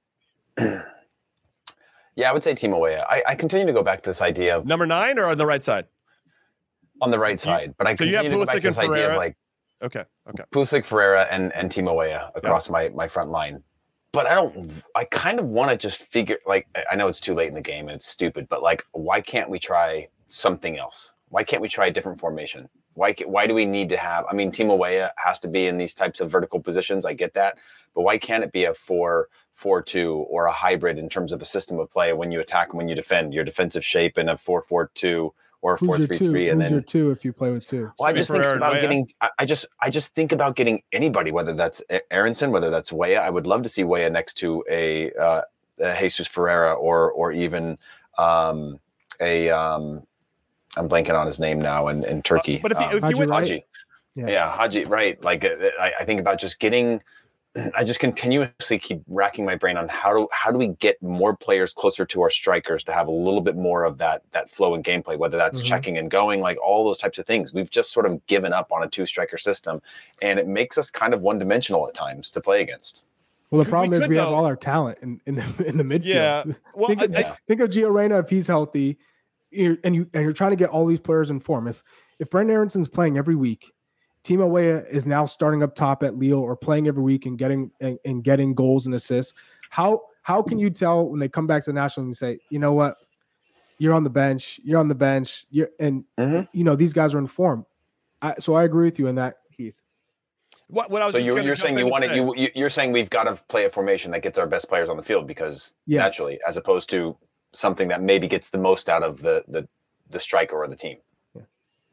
Yeah, I would say Timo Weah. I, I continue to go back to this idea of Number nine or on the right side? on the right side, but I so you have continue to go back Pulisic to this and idea Ferreira? of like Okay. Okay. Pulisic, Ferreira, and and Timo Weah across my my front line. But I don't. I kind of want to just figure. Like, I know it's too late in the game and it's stupid, but like, why can't we try something else? Why can't we try a different formation? Why ca- why do we need to have? I mean, Timo Weah has to be in these types of vertical positions. I get that, but why can't it be a four four two or a hybrid in terms of a system of play? When you attack and when you defend, your defensive shape in a four four two or a Who's four your three two? three, and Who's then your two if you play with two? well, I Maybe just think Ferreira and about Weah. getting. I, I just, I just think about getting anybody, whether that's A- Aronson, whether that's Weah. I would love to see Weah next to a, uh, a Jesus Ferreira, or, or even um, a. Um, I'm blanking on his name now in, in Turkey. But if you, Um, if you Haji went, Wright? Haji, Yeah. yeah. Haji, right? Like, uh, I, I think about just getting. I just continuously keep racking my brain on how do how do we get more players closer to our strikers to have a little bit more of that that flow and gameplay, whether that's Mhm. checking and going, like all those types of things. We've just sort of given up on a two striker system, and it makes us kind of one dimensional at times to play against. Well, the We problem is could, we have though. all our talent in, in the in the midfield. yeah. Well, think, of, I- Yeah. think of Gio Reyna if he's healthy, you're, and you and you're trying to get all these players in form. If if Brendan Aaronson's playing every week, Timo Weah is now starting up top at Lille or playing every week and getting and, and getting goals and assists. How how can you tell when they come back to the national and you say, you know what, you're on the bench, you're on the bench, you're and Mhm. you know these guys are in form. I, so I agree with you in that, Heath. what, what I was So just you're, gonna you're jump saying in you and want to say- you you- you're saying we've got to play a formation that gets our best players on the field, because Yes. naturally, as opposed to something that maybe gets the most out of the the the striker or the team.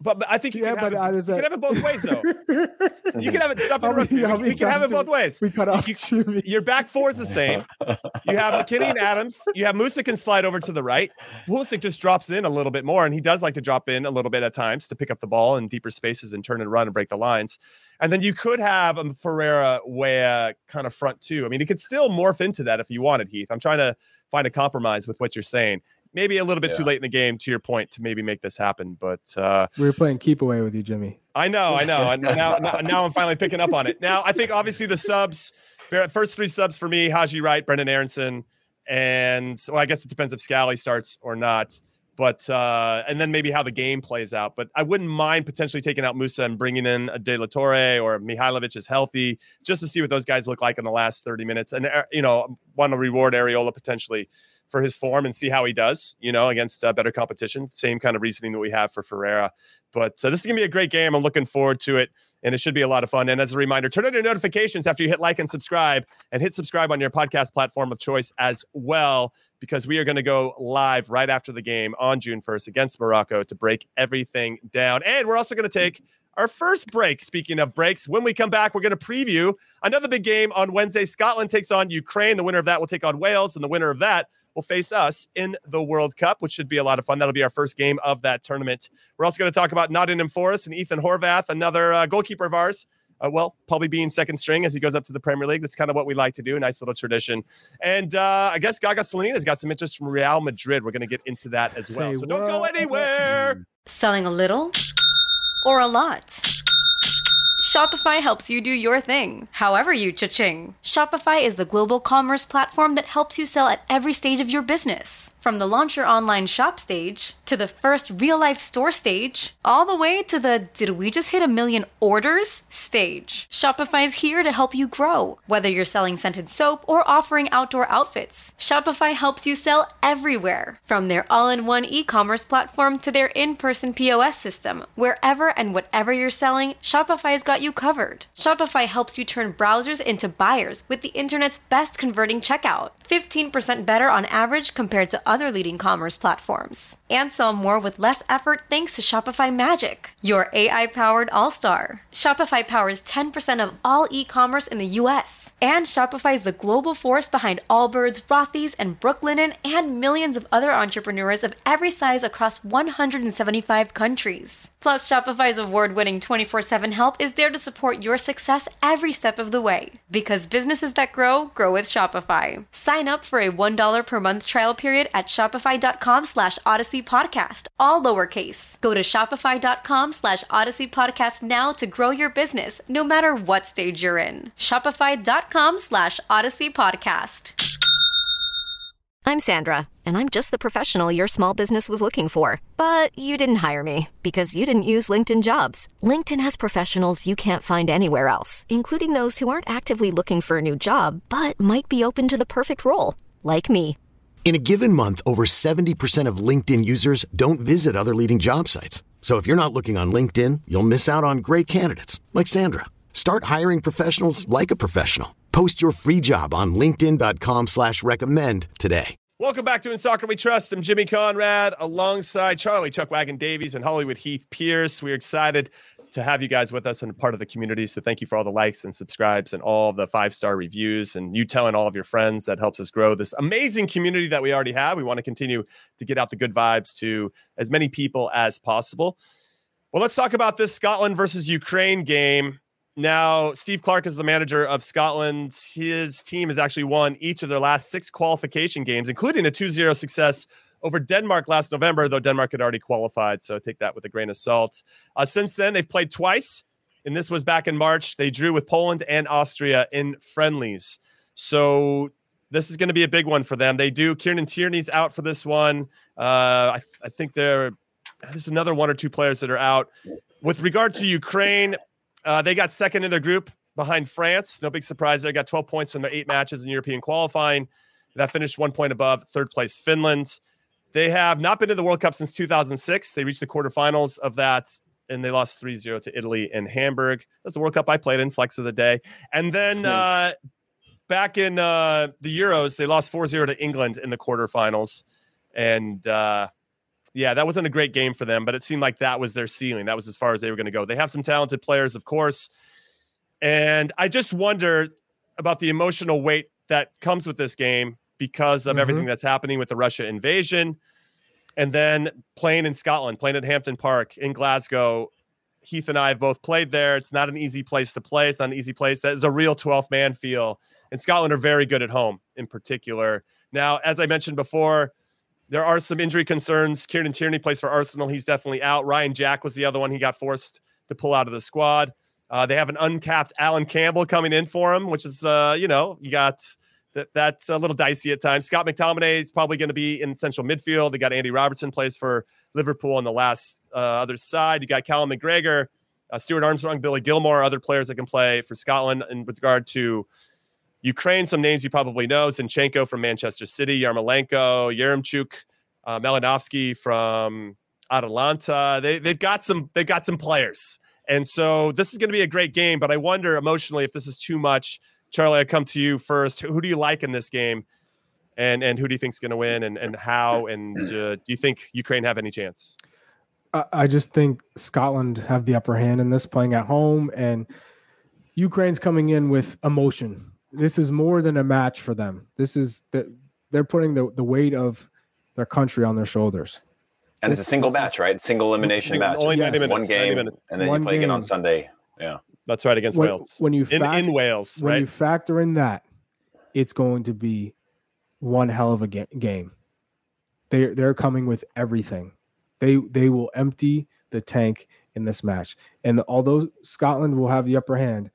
But, but I think you Yeah, can, but have, uh, it, you a... can have it both ways, though. You can have it. Stop How interrupting. many- how You many can have it times both ways. We cut off You- Jimmy. Your back four is the same. You have McKinney and Adams. You have Musa can slide over to the right. Pulisic just drops in a little bit more, and he does like to drop in a little bit at times to pick up the ball in deeper spaces and turn and run and break the lines. And then you could have a Ferreira Weah kind of front two. I mean, he could still morph into that if you wanted, Heath. I'm trying to find a compromise with what you're saying. Maybe a little bit yeah. too late in the game, to your point, to maybe make this happen. But uh, we were playing keep away with you, Jimmy. I know, I know. And now, now, now I'm finally picking up on it. Now, I think obviously the subs, first three subs for me, Haji Wright, Brendan Aronson, and well, I guess it depends if Scally starts or not. But uh, and then maybe how the game plays out. But I wouldn't mind potentially taking out Musa and bringing in a De La Torre or Mihailovic is healthy, just to see what those guys look like in the last thirty minutes. And uh, you know, want to reward Areola potentially for his form and see how he does, you know, against uh, better competition. Same kind of reasoning that we have for Ferreira. But uh, this is going to be a great game. I'm looking forward to it, and it should be a lot of fun. And as a reminder, turn on your notifications after you hit like and subscribe, and hit subscribe on your podcast platform of choice as well, because we are going to go live right after the game on June first against Morocco to break everything down. And we're also going to take our first break. Speaking of breaks, when we come back, we're going to preview another big game on Wednesday. Scotland takes on Ukraine. The winner of that will take on Wales, and the winner of that will face us in the World Cup, which should be a lot of fun. That'll be our first game of that tournament. We're also going to talk about Nottingham Forest and Ethan Horvath, another uh, goalkeeper of ours. Uh, well, probably being second string as he goes up to the Premier League. That's kind of what we like to do. A nice little tradition. And uh, I guess Gaga Salina has got some interest from Real Madrid. We're going to get into that as well. Say So don't what? go anywhere. Selling a little or a lot? Shopify helps you do your thing, however you cha-ching. Shopify is the global commerce platform that helps you sell at every stage of your business. From the launch your online shop stage, to the first real-life store stage, all the way to the did we just hit a million orders stage. Shopify's here to help you grow. Whether you're selling scented soap or offering outdoor outfits, Shopify helps you sell everywhere. From their all-in-one e-commerce platform to their in-person P O S system, wherever and whatever you're selling, Shopify's got you covered. Shopify helps you turn browsers into buyers with the internet's best converting checkout. fifteen percent better on average compared to other leading commerce platforms. And sell more with less effort thanks to Shopify Magic, your A I-powered all-star. Shopify powers ten percent of all e-commerce in the U S. And Shopify is the global force behind Allbirds, Rothy's, and Brooklinen, and millions of other entrepreneurs of every size across one hundred seventy-five countries. Plus, Shopify's award-winning twenty-four seven help is there to support your success every step of the way. Because businesses that grow, grow with Shopify. Sign up for a one dollar per month trial period at shopify.com slash Odyssey Podcast, all lowercase. Go to shopify.com slash Odyssey Podcast now to grow your business, no matter what stage you're in. Shopify.com slash Odyssey Podcast. I'm Sandra, and I'm just the professional your small business was looking for. But you didn't hire me because you didn't use LinkedIn Jobs. LinkedIn has professionals you can't find anywhere else, including those who aren't actively looking for a new job, but might be open to the perfect role, like me. In a given month, over seventy percent of LinkedIn users don't visit other leading job sites. So if you're not looking on LinkedIn, you'll miss out on great candidates like Sandra. Start hiring professionals like a professional. Post your free job on linkedin.com slash recommend today. Welcome back to In Soccer We Trust. I'm Jimmy Conrad alongside Charlie Chuck Wagon Davies and Hollywood Heath Pierce. We're excited to have you guys with us and a part of the community. So thank you for all the likes and subscribes and all the five-star reviews and you telling all of your friends. That helps us grow this amazing community that we already have. We want to continue to get out the good vibes to as many people as possible. Well, let's talk about this Scotland versus Ukraine game. Now, Steve Clark is the manager of Scotland. His team has actually won each of their last six qualification games, including a two zero success over Denmark last November, though Denmark had already qualified, so take that with a grain of salt. Uh, since then, they've played twice, and this was back in March. They drew with Poland and Austria in friendlies. So this is going to be a big one for them. They do. Kieran Tierney's out for this one. Uh, I, th- I think there, there's another one or two players that are out. With regard to Ukraine, uh, they got second in their group behind France. No big surprise there. Got twelve points from their eight matches in European qualifying. That finished one point above third place Finland. They have not been to the World Cup since two thousand six. They reached the quarterfinals of that, and they lost three zero to Italy in Hamburg. That's the World Cup I played in, flex of the day. And then uh, back in uh, the Euros, they lost four zero to England in the quarterfinals. And uh, Yeah, that wasn't a great game for them, but it seemed like that was their ceiling. That was as far as they were going to go. They have some talented players, of course. And I just wonder about the emotional weight that comes with this game because of mm-hmm. everything that's happening with the Russia invasion. And then playing in Scotland, playing at Hampden Park in Glasgow. Heath and I have both played there. It's not an easy place to play. It's not an easy place. That is a real twelfth man feel. And Scotland are very good at home in particular. Now, as I mentioned before, there are some injury concerns. Kieran Tierney plays for Arsenal. He's definitely out. Ryan Jack was the other one. He got forced to pull out of the squad. Uh, they have an uncapped Alan Campbell coming in for him, which is, uh, you know, you got that. That's a little dicey at times. Scott McTominay is probably going to be in central midfield. They got Andy Robertson plays for Liverpool on the last uh, other side. You got Callum McGregor, uh, Stuart Armstrong, Billy Gilmore, other players that can play for Scotland. And with regard to Ukraine, some names you probably know: Zinchenko from Manchester City, Yarmolenko, Yaremchuk, uh, Malinovsky from Atalanta. They they've got some they've got some players, and so this is going to be a great game. But I wonder emotionally if this is too much. Charlie, I come to you first. Who do you like in this game, and and who do you think is going to win, and and how? And uh, do you think Ukraine have any chance? I just think Scotland have the upper hand in this, playing at home, and Ukraine's coming in with emotion. This is more than a match for them. This is the, they're putting the, the weight of their country on their shoulders. And this, it's a single match, is, right? Single elimination match. Only yes. ninety minutes, one game, minutes. and then one you play game. again on Sunday. Yeah, that's right, against when, Wales. When you in, fact, in Wales, when right? you factor in that, it's going to be one hell of a ga- game. They they're coming with everything. They they will empty the tank in this match, and although Scotland will have the upper hand,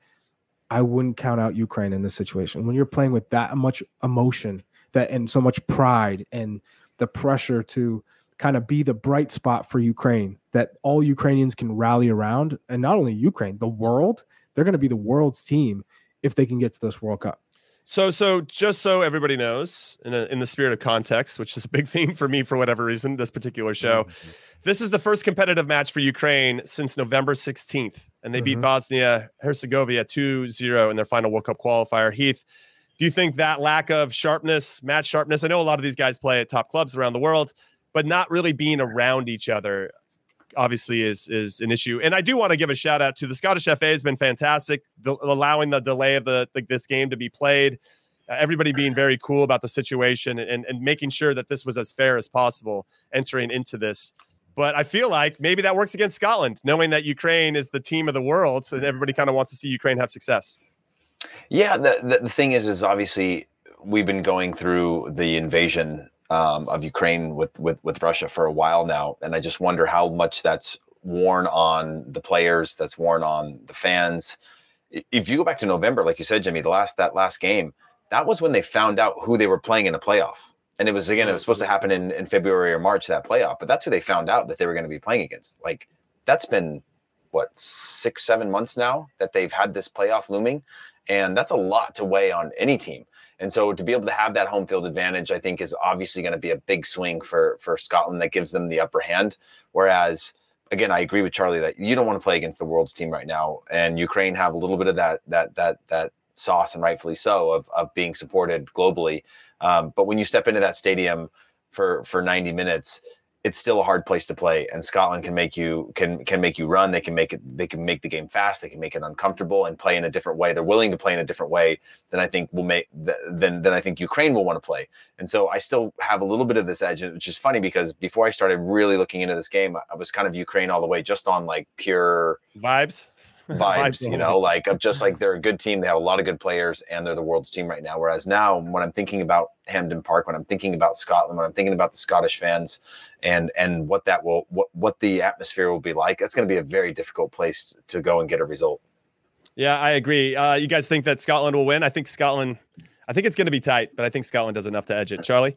I wouldn't count out Ukraine in this situation. When you're playing with that much emotion, that and so much pride, and the pressure to kind of be the bright spot for Ukraine, that all Ukrainians can rally around, and not only Ukraine, the world, they're going to be the world's team if they can get to this World Cup. So, so just so everybody knows, in, a, in the spirit of context, which is a big theme for me for whatever reason, this particular show, mm-hmm. this is the first competitive match for Ukraine since November sixteenth, and they mm-hmm. beat Bosnia-Herzegovina two zero in their final World Cup qualifier. Heath, do you think that lack of sharpness, match sharpness, I know a lot of these guys play at top clubs around the world, but not really being around each other, obviously is is an issue. And I do want to give a shout out to the Scottish F A has been fantastic, de- allowing the delay of the, the this game to be played. Uh, everybody being very cool about the situation and, and making sure that this was as fair as possible entering into this. But I feel like maybe that works against Scotland, knowing that Ukraine is the team of the world, and everybody kind of wants to see Ukraine have success. Yeah, the, the the thing is, is obviously we've been going through the invasion Um, of Ukraine with, with, with Russia for a while now. And I just wonder how much that's worn on the players, that's worn on the fans. If you go back to November, like you said, Jimmy, the last, that last game, that was when they found out who they were playing in a playoff. And it was, again, it was supposed to happen in, in February or March, that playoff, but that's who they found out that they were going to be playing against. Like, that's been what, six, seven months now that they've had this playoff looming. And that's a lot to weigh on any team. And so to be able to have that home field advantage, I think, is obviously going to be a big swing for, for Scotland that gives them the upper hand. Whereas, again, I agree with Charlie that you don't want to play against the world's team right now. And Ukraine have a little bit of that that that that sauce, and rightfully so, of of being supported globally. Um, but when you step into that stadium for for ninety minutes, it's still a hard place to play, and Scotland can make you can can make you run. They can make it. They can make the game fast. They can make it uncomfortable and play in a different way. They're willing to play in a different way than I think will make than than I think Ukraine will want to play. And so I still have a little bit of this edge, which is funny because before I started really looking into this game, I was kind of Ukraine all the way, just on like pure vibes. vibes, you know, like of just like they're a good team. They have a lot of good players and they're the world's team right now. Whereas now when I'm thinking about Hampden Park, when I'm thinking about Scotland, when I'm thinking about the Scottish fans and, and what that will, what, what the atmosphere will be like, that's going to be a very difficult place to go and get a result. Yeah, I agree. Uh, you guys think that Scotland will win? I think Scotland, I think it's going to be tight, but I think Scotland does enough to edge it. Charlie?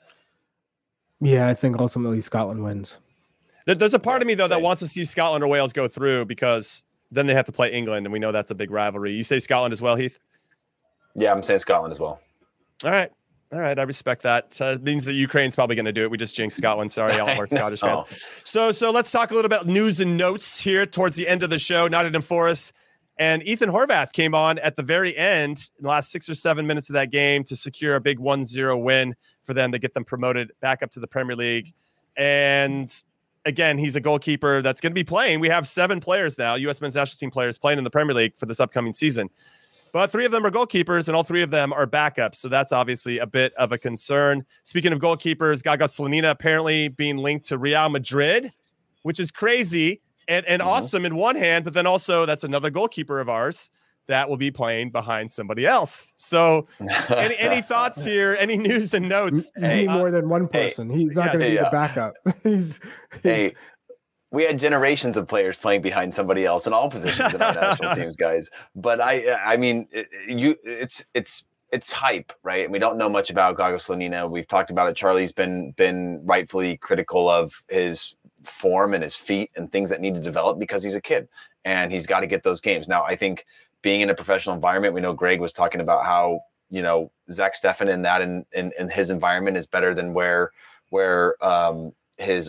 Yeah, I think ultimately Scotland wins. There, there's a part of me though that wants to see Scotland or Wales go through because then they have to play England, and we know that's a big rivalry. You say Scotland as well, Heath? Yeah, I'm saying Scotland as well. All right. All right. I respect that. Uh, it means that Ukraine's probably going to do it. We just jinxed Scotland. Sorry, all of our Scottish fans. So, so let's talk a little about news and notes here towards the end of the show. Nottingham Forest and Ethan Horvath came on at the very end, in the last six or seven minutes of that game, to secure a big one zero win for them to get them promoted back up to the Premier League. and again, he's a goalkeeper that's going to be playing. We have seven players now, U S men's national team players playing in the Premier League for this upcoming season. But three of them are goalkeepers, and all three of them are backups. So that's obviously a bit of a concern. Speaking of goalkeepers, Gaga Slonina apparently being linked to Real Madrid, which is crazy and, and mm-hmm. awesome in one hand, but then also that's another goalkeeper of ours that will be playing behind somebody else. So any, any thoughts here? Any news and notes? You need more than one person. Hey, he's not yes, going to be yeah. the backup. he's, he's hey. We had generations of players playing behind somebody else in all positions in our national teams, guys. But I, I mean, it, you, it's, it's, it's hype, right? And we don't know much about Gaga Slonina. We've talked about it. Charlie's been, been rightfully critical of his form and his feet and things that need to develop because he's a kid and he's got to get those games. Now, I think being in a professional environment, we know Greg was talking about how, you know, Zach Steffen in that in, in, in his environment is better than where, where um, his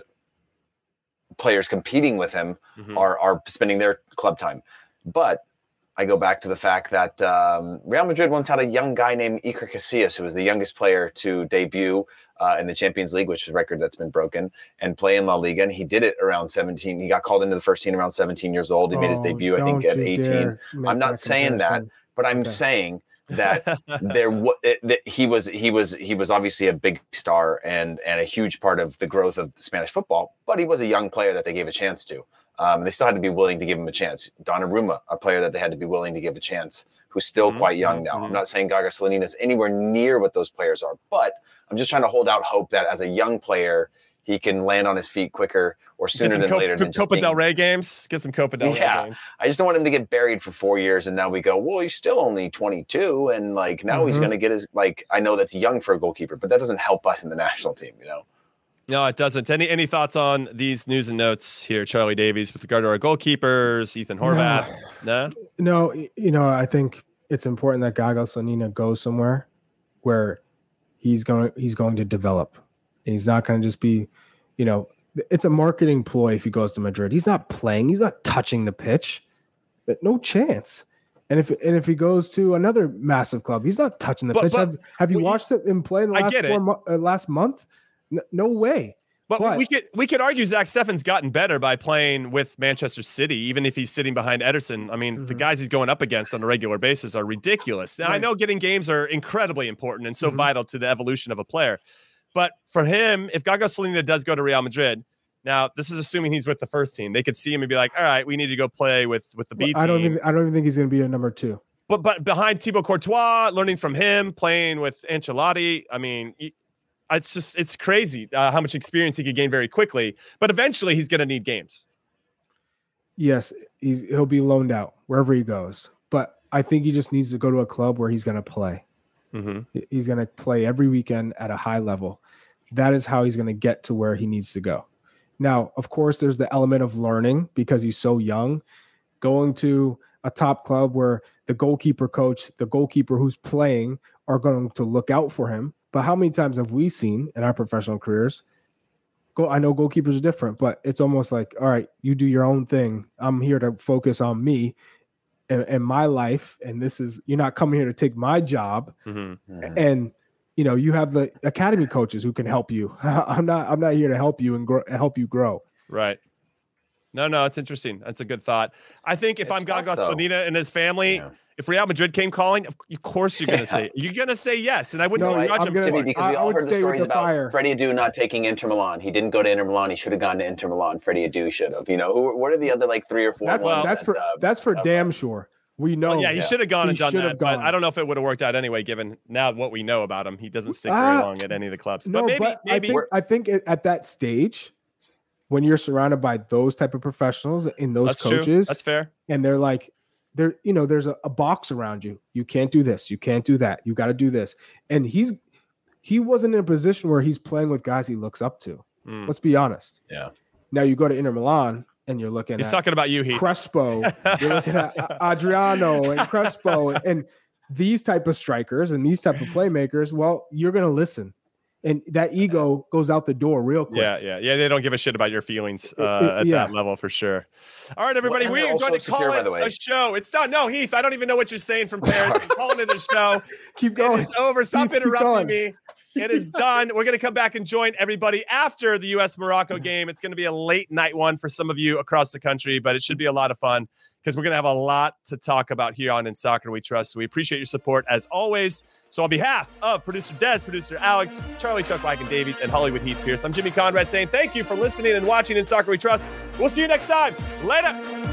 players competing with him mm-hmm. are are spending their club time. But I go back to the fact that um, Real Madrid once had a young guy named Iker Casillas, who was the youngest player to debut uh, in the Champions League, which is a record that's been broken, and play in La Liga. And he did it around seventeen. He got called into the first team around seventeen years old. He oh, made his debut, I think, at eighteen. I'm not saying that, but I'm okay. saying that there that he was he was he was obviously a big star and and a huge part of the growth of Spanish football, but he was a young player that they gave a chance to. Um, they still had to be willing to give him a chance. Donnarumma, a player that they had to be willing to give a chance, who's still mm-hmm. quite young now. Mm-hmm. I'm not saying Gaga Slonina is anywhere near what those players are, but I'm just trying to hold out hope that as a young player, he can land on his feet quicker or sooner than Copa, later. Than Copa being, del Rey games. Get some Copa del Rey yeah, games. I just don't want him to get buried for four years and now we go, well, he's still only twenty-two and like now mm-hmm. he's going to get his like. I know that's young for a goalkeeper, but that doesn't help us in the national team, you know. No, it doesn't. Any any thoughts on these news and notes here, Charlie Davies, with regard to our goalkeepers, Ethan Horvath? No, no. no you know, I think it's important that Gaga Slonina goes somewhere where he's going. He's going to develop, and he's not going to just be, you know. It's a marketing ploy if he goes to Madrid. He's not playing. He's not touching the pitch. No chance. And if and if he goes to another massive club, he's not touching the but, pitch. But, have, have you watched you, him play in the last, four mo- uh, last month? No, no way. But, but we could we could argue Zach Steffen's gotten better by playing with Manchester City, even if he's sitting behind Ederson. I mean, mm-hmm. the guys he's going up against on a regular basis are ridiculous. Now, right. I know getting games are incredibly important and so mm-hmm. vital to the evolution of a player. But for him, if Gaga Slonina does go to Real Madrid, now this is assuming he's with the first team, they could see him and be like, all right, we need to go play with, with the B well, team. I don't even, I don't even think he's going to be a number two. But but behind Thibaut Courtois, learning from him, playing with Ancelotti, I mean, it's just it's crazy uh, how much experience he could gain very quickly. But eventually he's going to need games. Yes, he's, he'll be loaned out wherever he goes. But I think he just needs to go to a club where he's going to play. Mm-hmm. He's going to play every weekend at a high level. That is how he's going to get to where he needs to go. Now, of course, there's the element of learning because he's so young. Going to a top club where the goalkeeper coach, the goalkeeper who's playing are going to look out for him. But how many times have we seen in our professional careers? Go, I know goalkeepers are different, but it's almost like, all right, you do your own thing. I'm here to focus on me and, and my life. And this is, you're not coming here to take my job. Mm-hmm. Mm-hmm. And you know, you have the academy coaches who can help you. I'm not, I'm not here to help you and grow, help you grow. Right. No, no, it's interesting. That's a good thought. I think if it's I'm Gaga Slonina and his family, yeah. if Real Madrid came calling, of course you're going to yeah. say, you're going to say yes. And I wouldn't no, begrudge him. Jimmy, because I, we all heard the stories the about fire. Freddie Adu not taking Inter Milan. He didn't go to Inter Milan. He should have gone to Inter Milan. Freddie Adu should have, you know, who, what are the other like three or four? That's, ones that's that, for, uh, that's for uh, damn sure. We know. Well, yeah, he yeah. should have gone he and done that, gone. but I don't know if it would have worked out anyway, given now what we know about him. He doesn't stick very uh, long at any of the clubs. No, but maybe, but maybe. I think, I think at that stage, when you're surrounded by those type of professionals and those That's coaches, true. That's fair. And they're like, they're, you know, there's a, a box around you. You can't do this. You can't do that. You got to do this. And he's, he wasn't in a position where he's playing with guys he looks up to. Mm. Let's be honest. Yeah. Now you go to Inter Milan and you're looking He's at talking about you, Heath. Crespo. You're looking at Adriano and Crespo and, and these type of strikers and these type of playmakers. Well, you're going to listen. And that ego goes out the door real quick. Yeah, yeah, yeah. They don't give a shit about your feelings uh, at yeah. that level for sure. All right, everybody, well, we are going to call secure, it a show. It's not. No, Heath, I don't even know what you're saying from Paris. I'm calling it a show. Keep going. It's over. Stop keep, interrupting keep me. It is done. We're going to come back and join everybody after the U S Morocco game. It's going to be a late night one for some of you across the country, but it should be a lot of fun because we're going to have a lot to talk about here on In Soccer We Trust. So we appreciate your support as always. So on behalf of producer Des, producer Alex, Charlie Chuck Wagon Davies, and Hollywood Heath Pierce, I'm Jimmy Conrad saying thank you for listening and watching In Soccer We Trust. We'll see you next time. Later.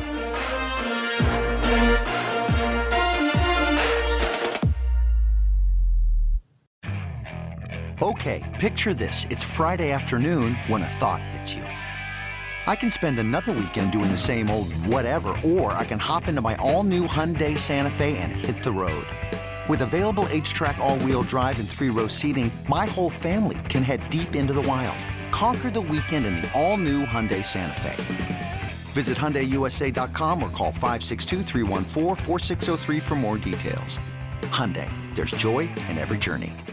Okay, picture this. It's Friday afternoon when a thought hits you. I can spend another weekend doing the same old whatever, or I can hop into my all-new Hyundai Santa Fe and hit the road. With available H-Track all-wheel drive and three-row seating, my whole family can head deep into the wild. Conquer the weekend in the all-new Hyundai Santa Fe. Visit Hyundai U S A dot com or call five six two, three one four, four six zero three for more details. Hyundai, there's joy in every journey.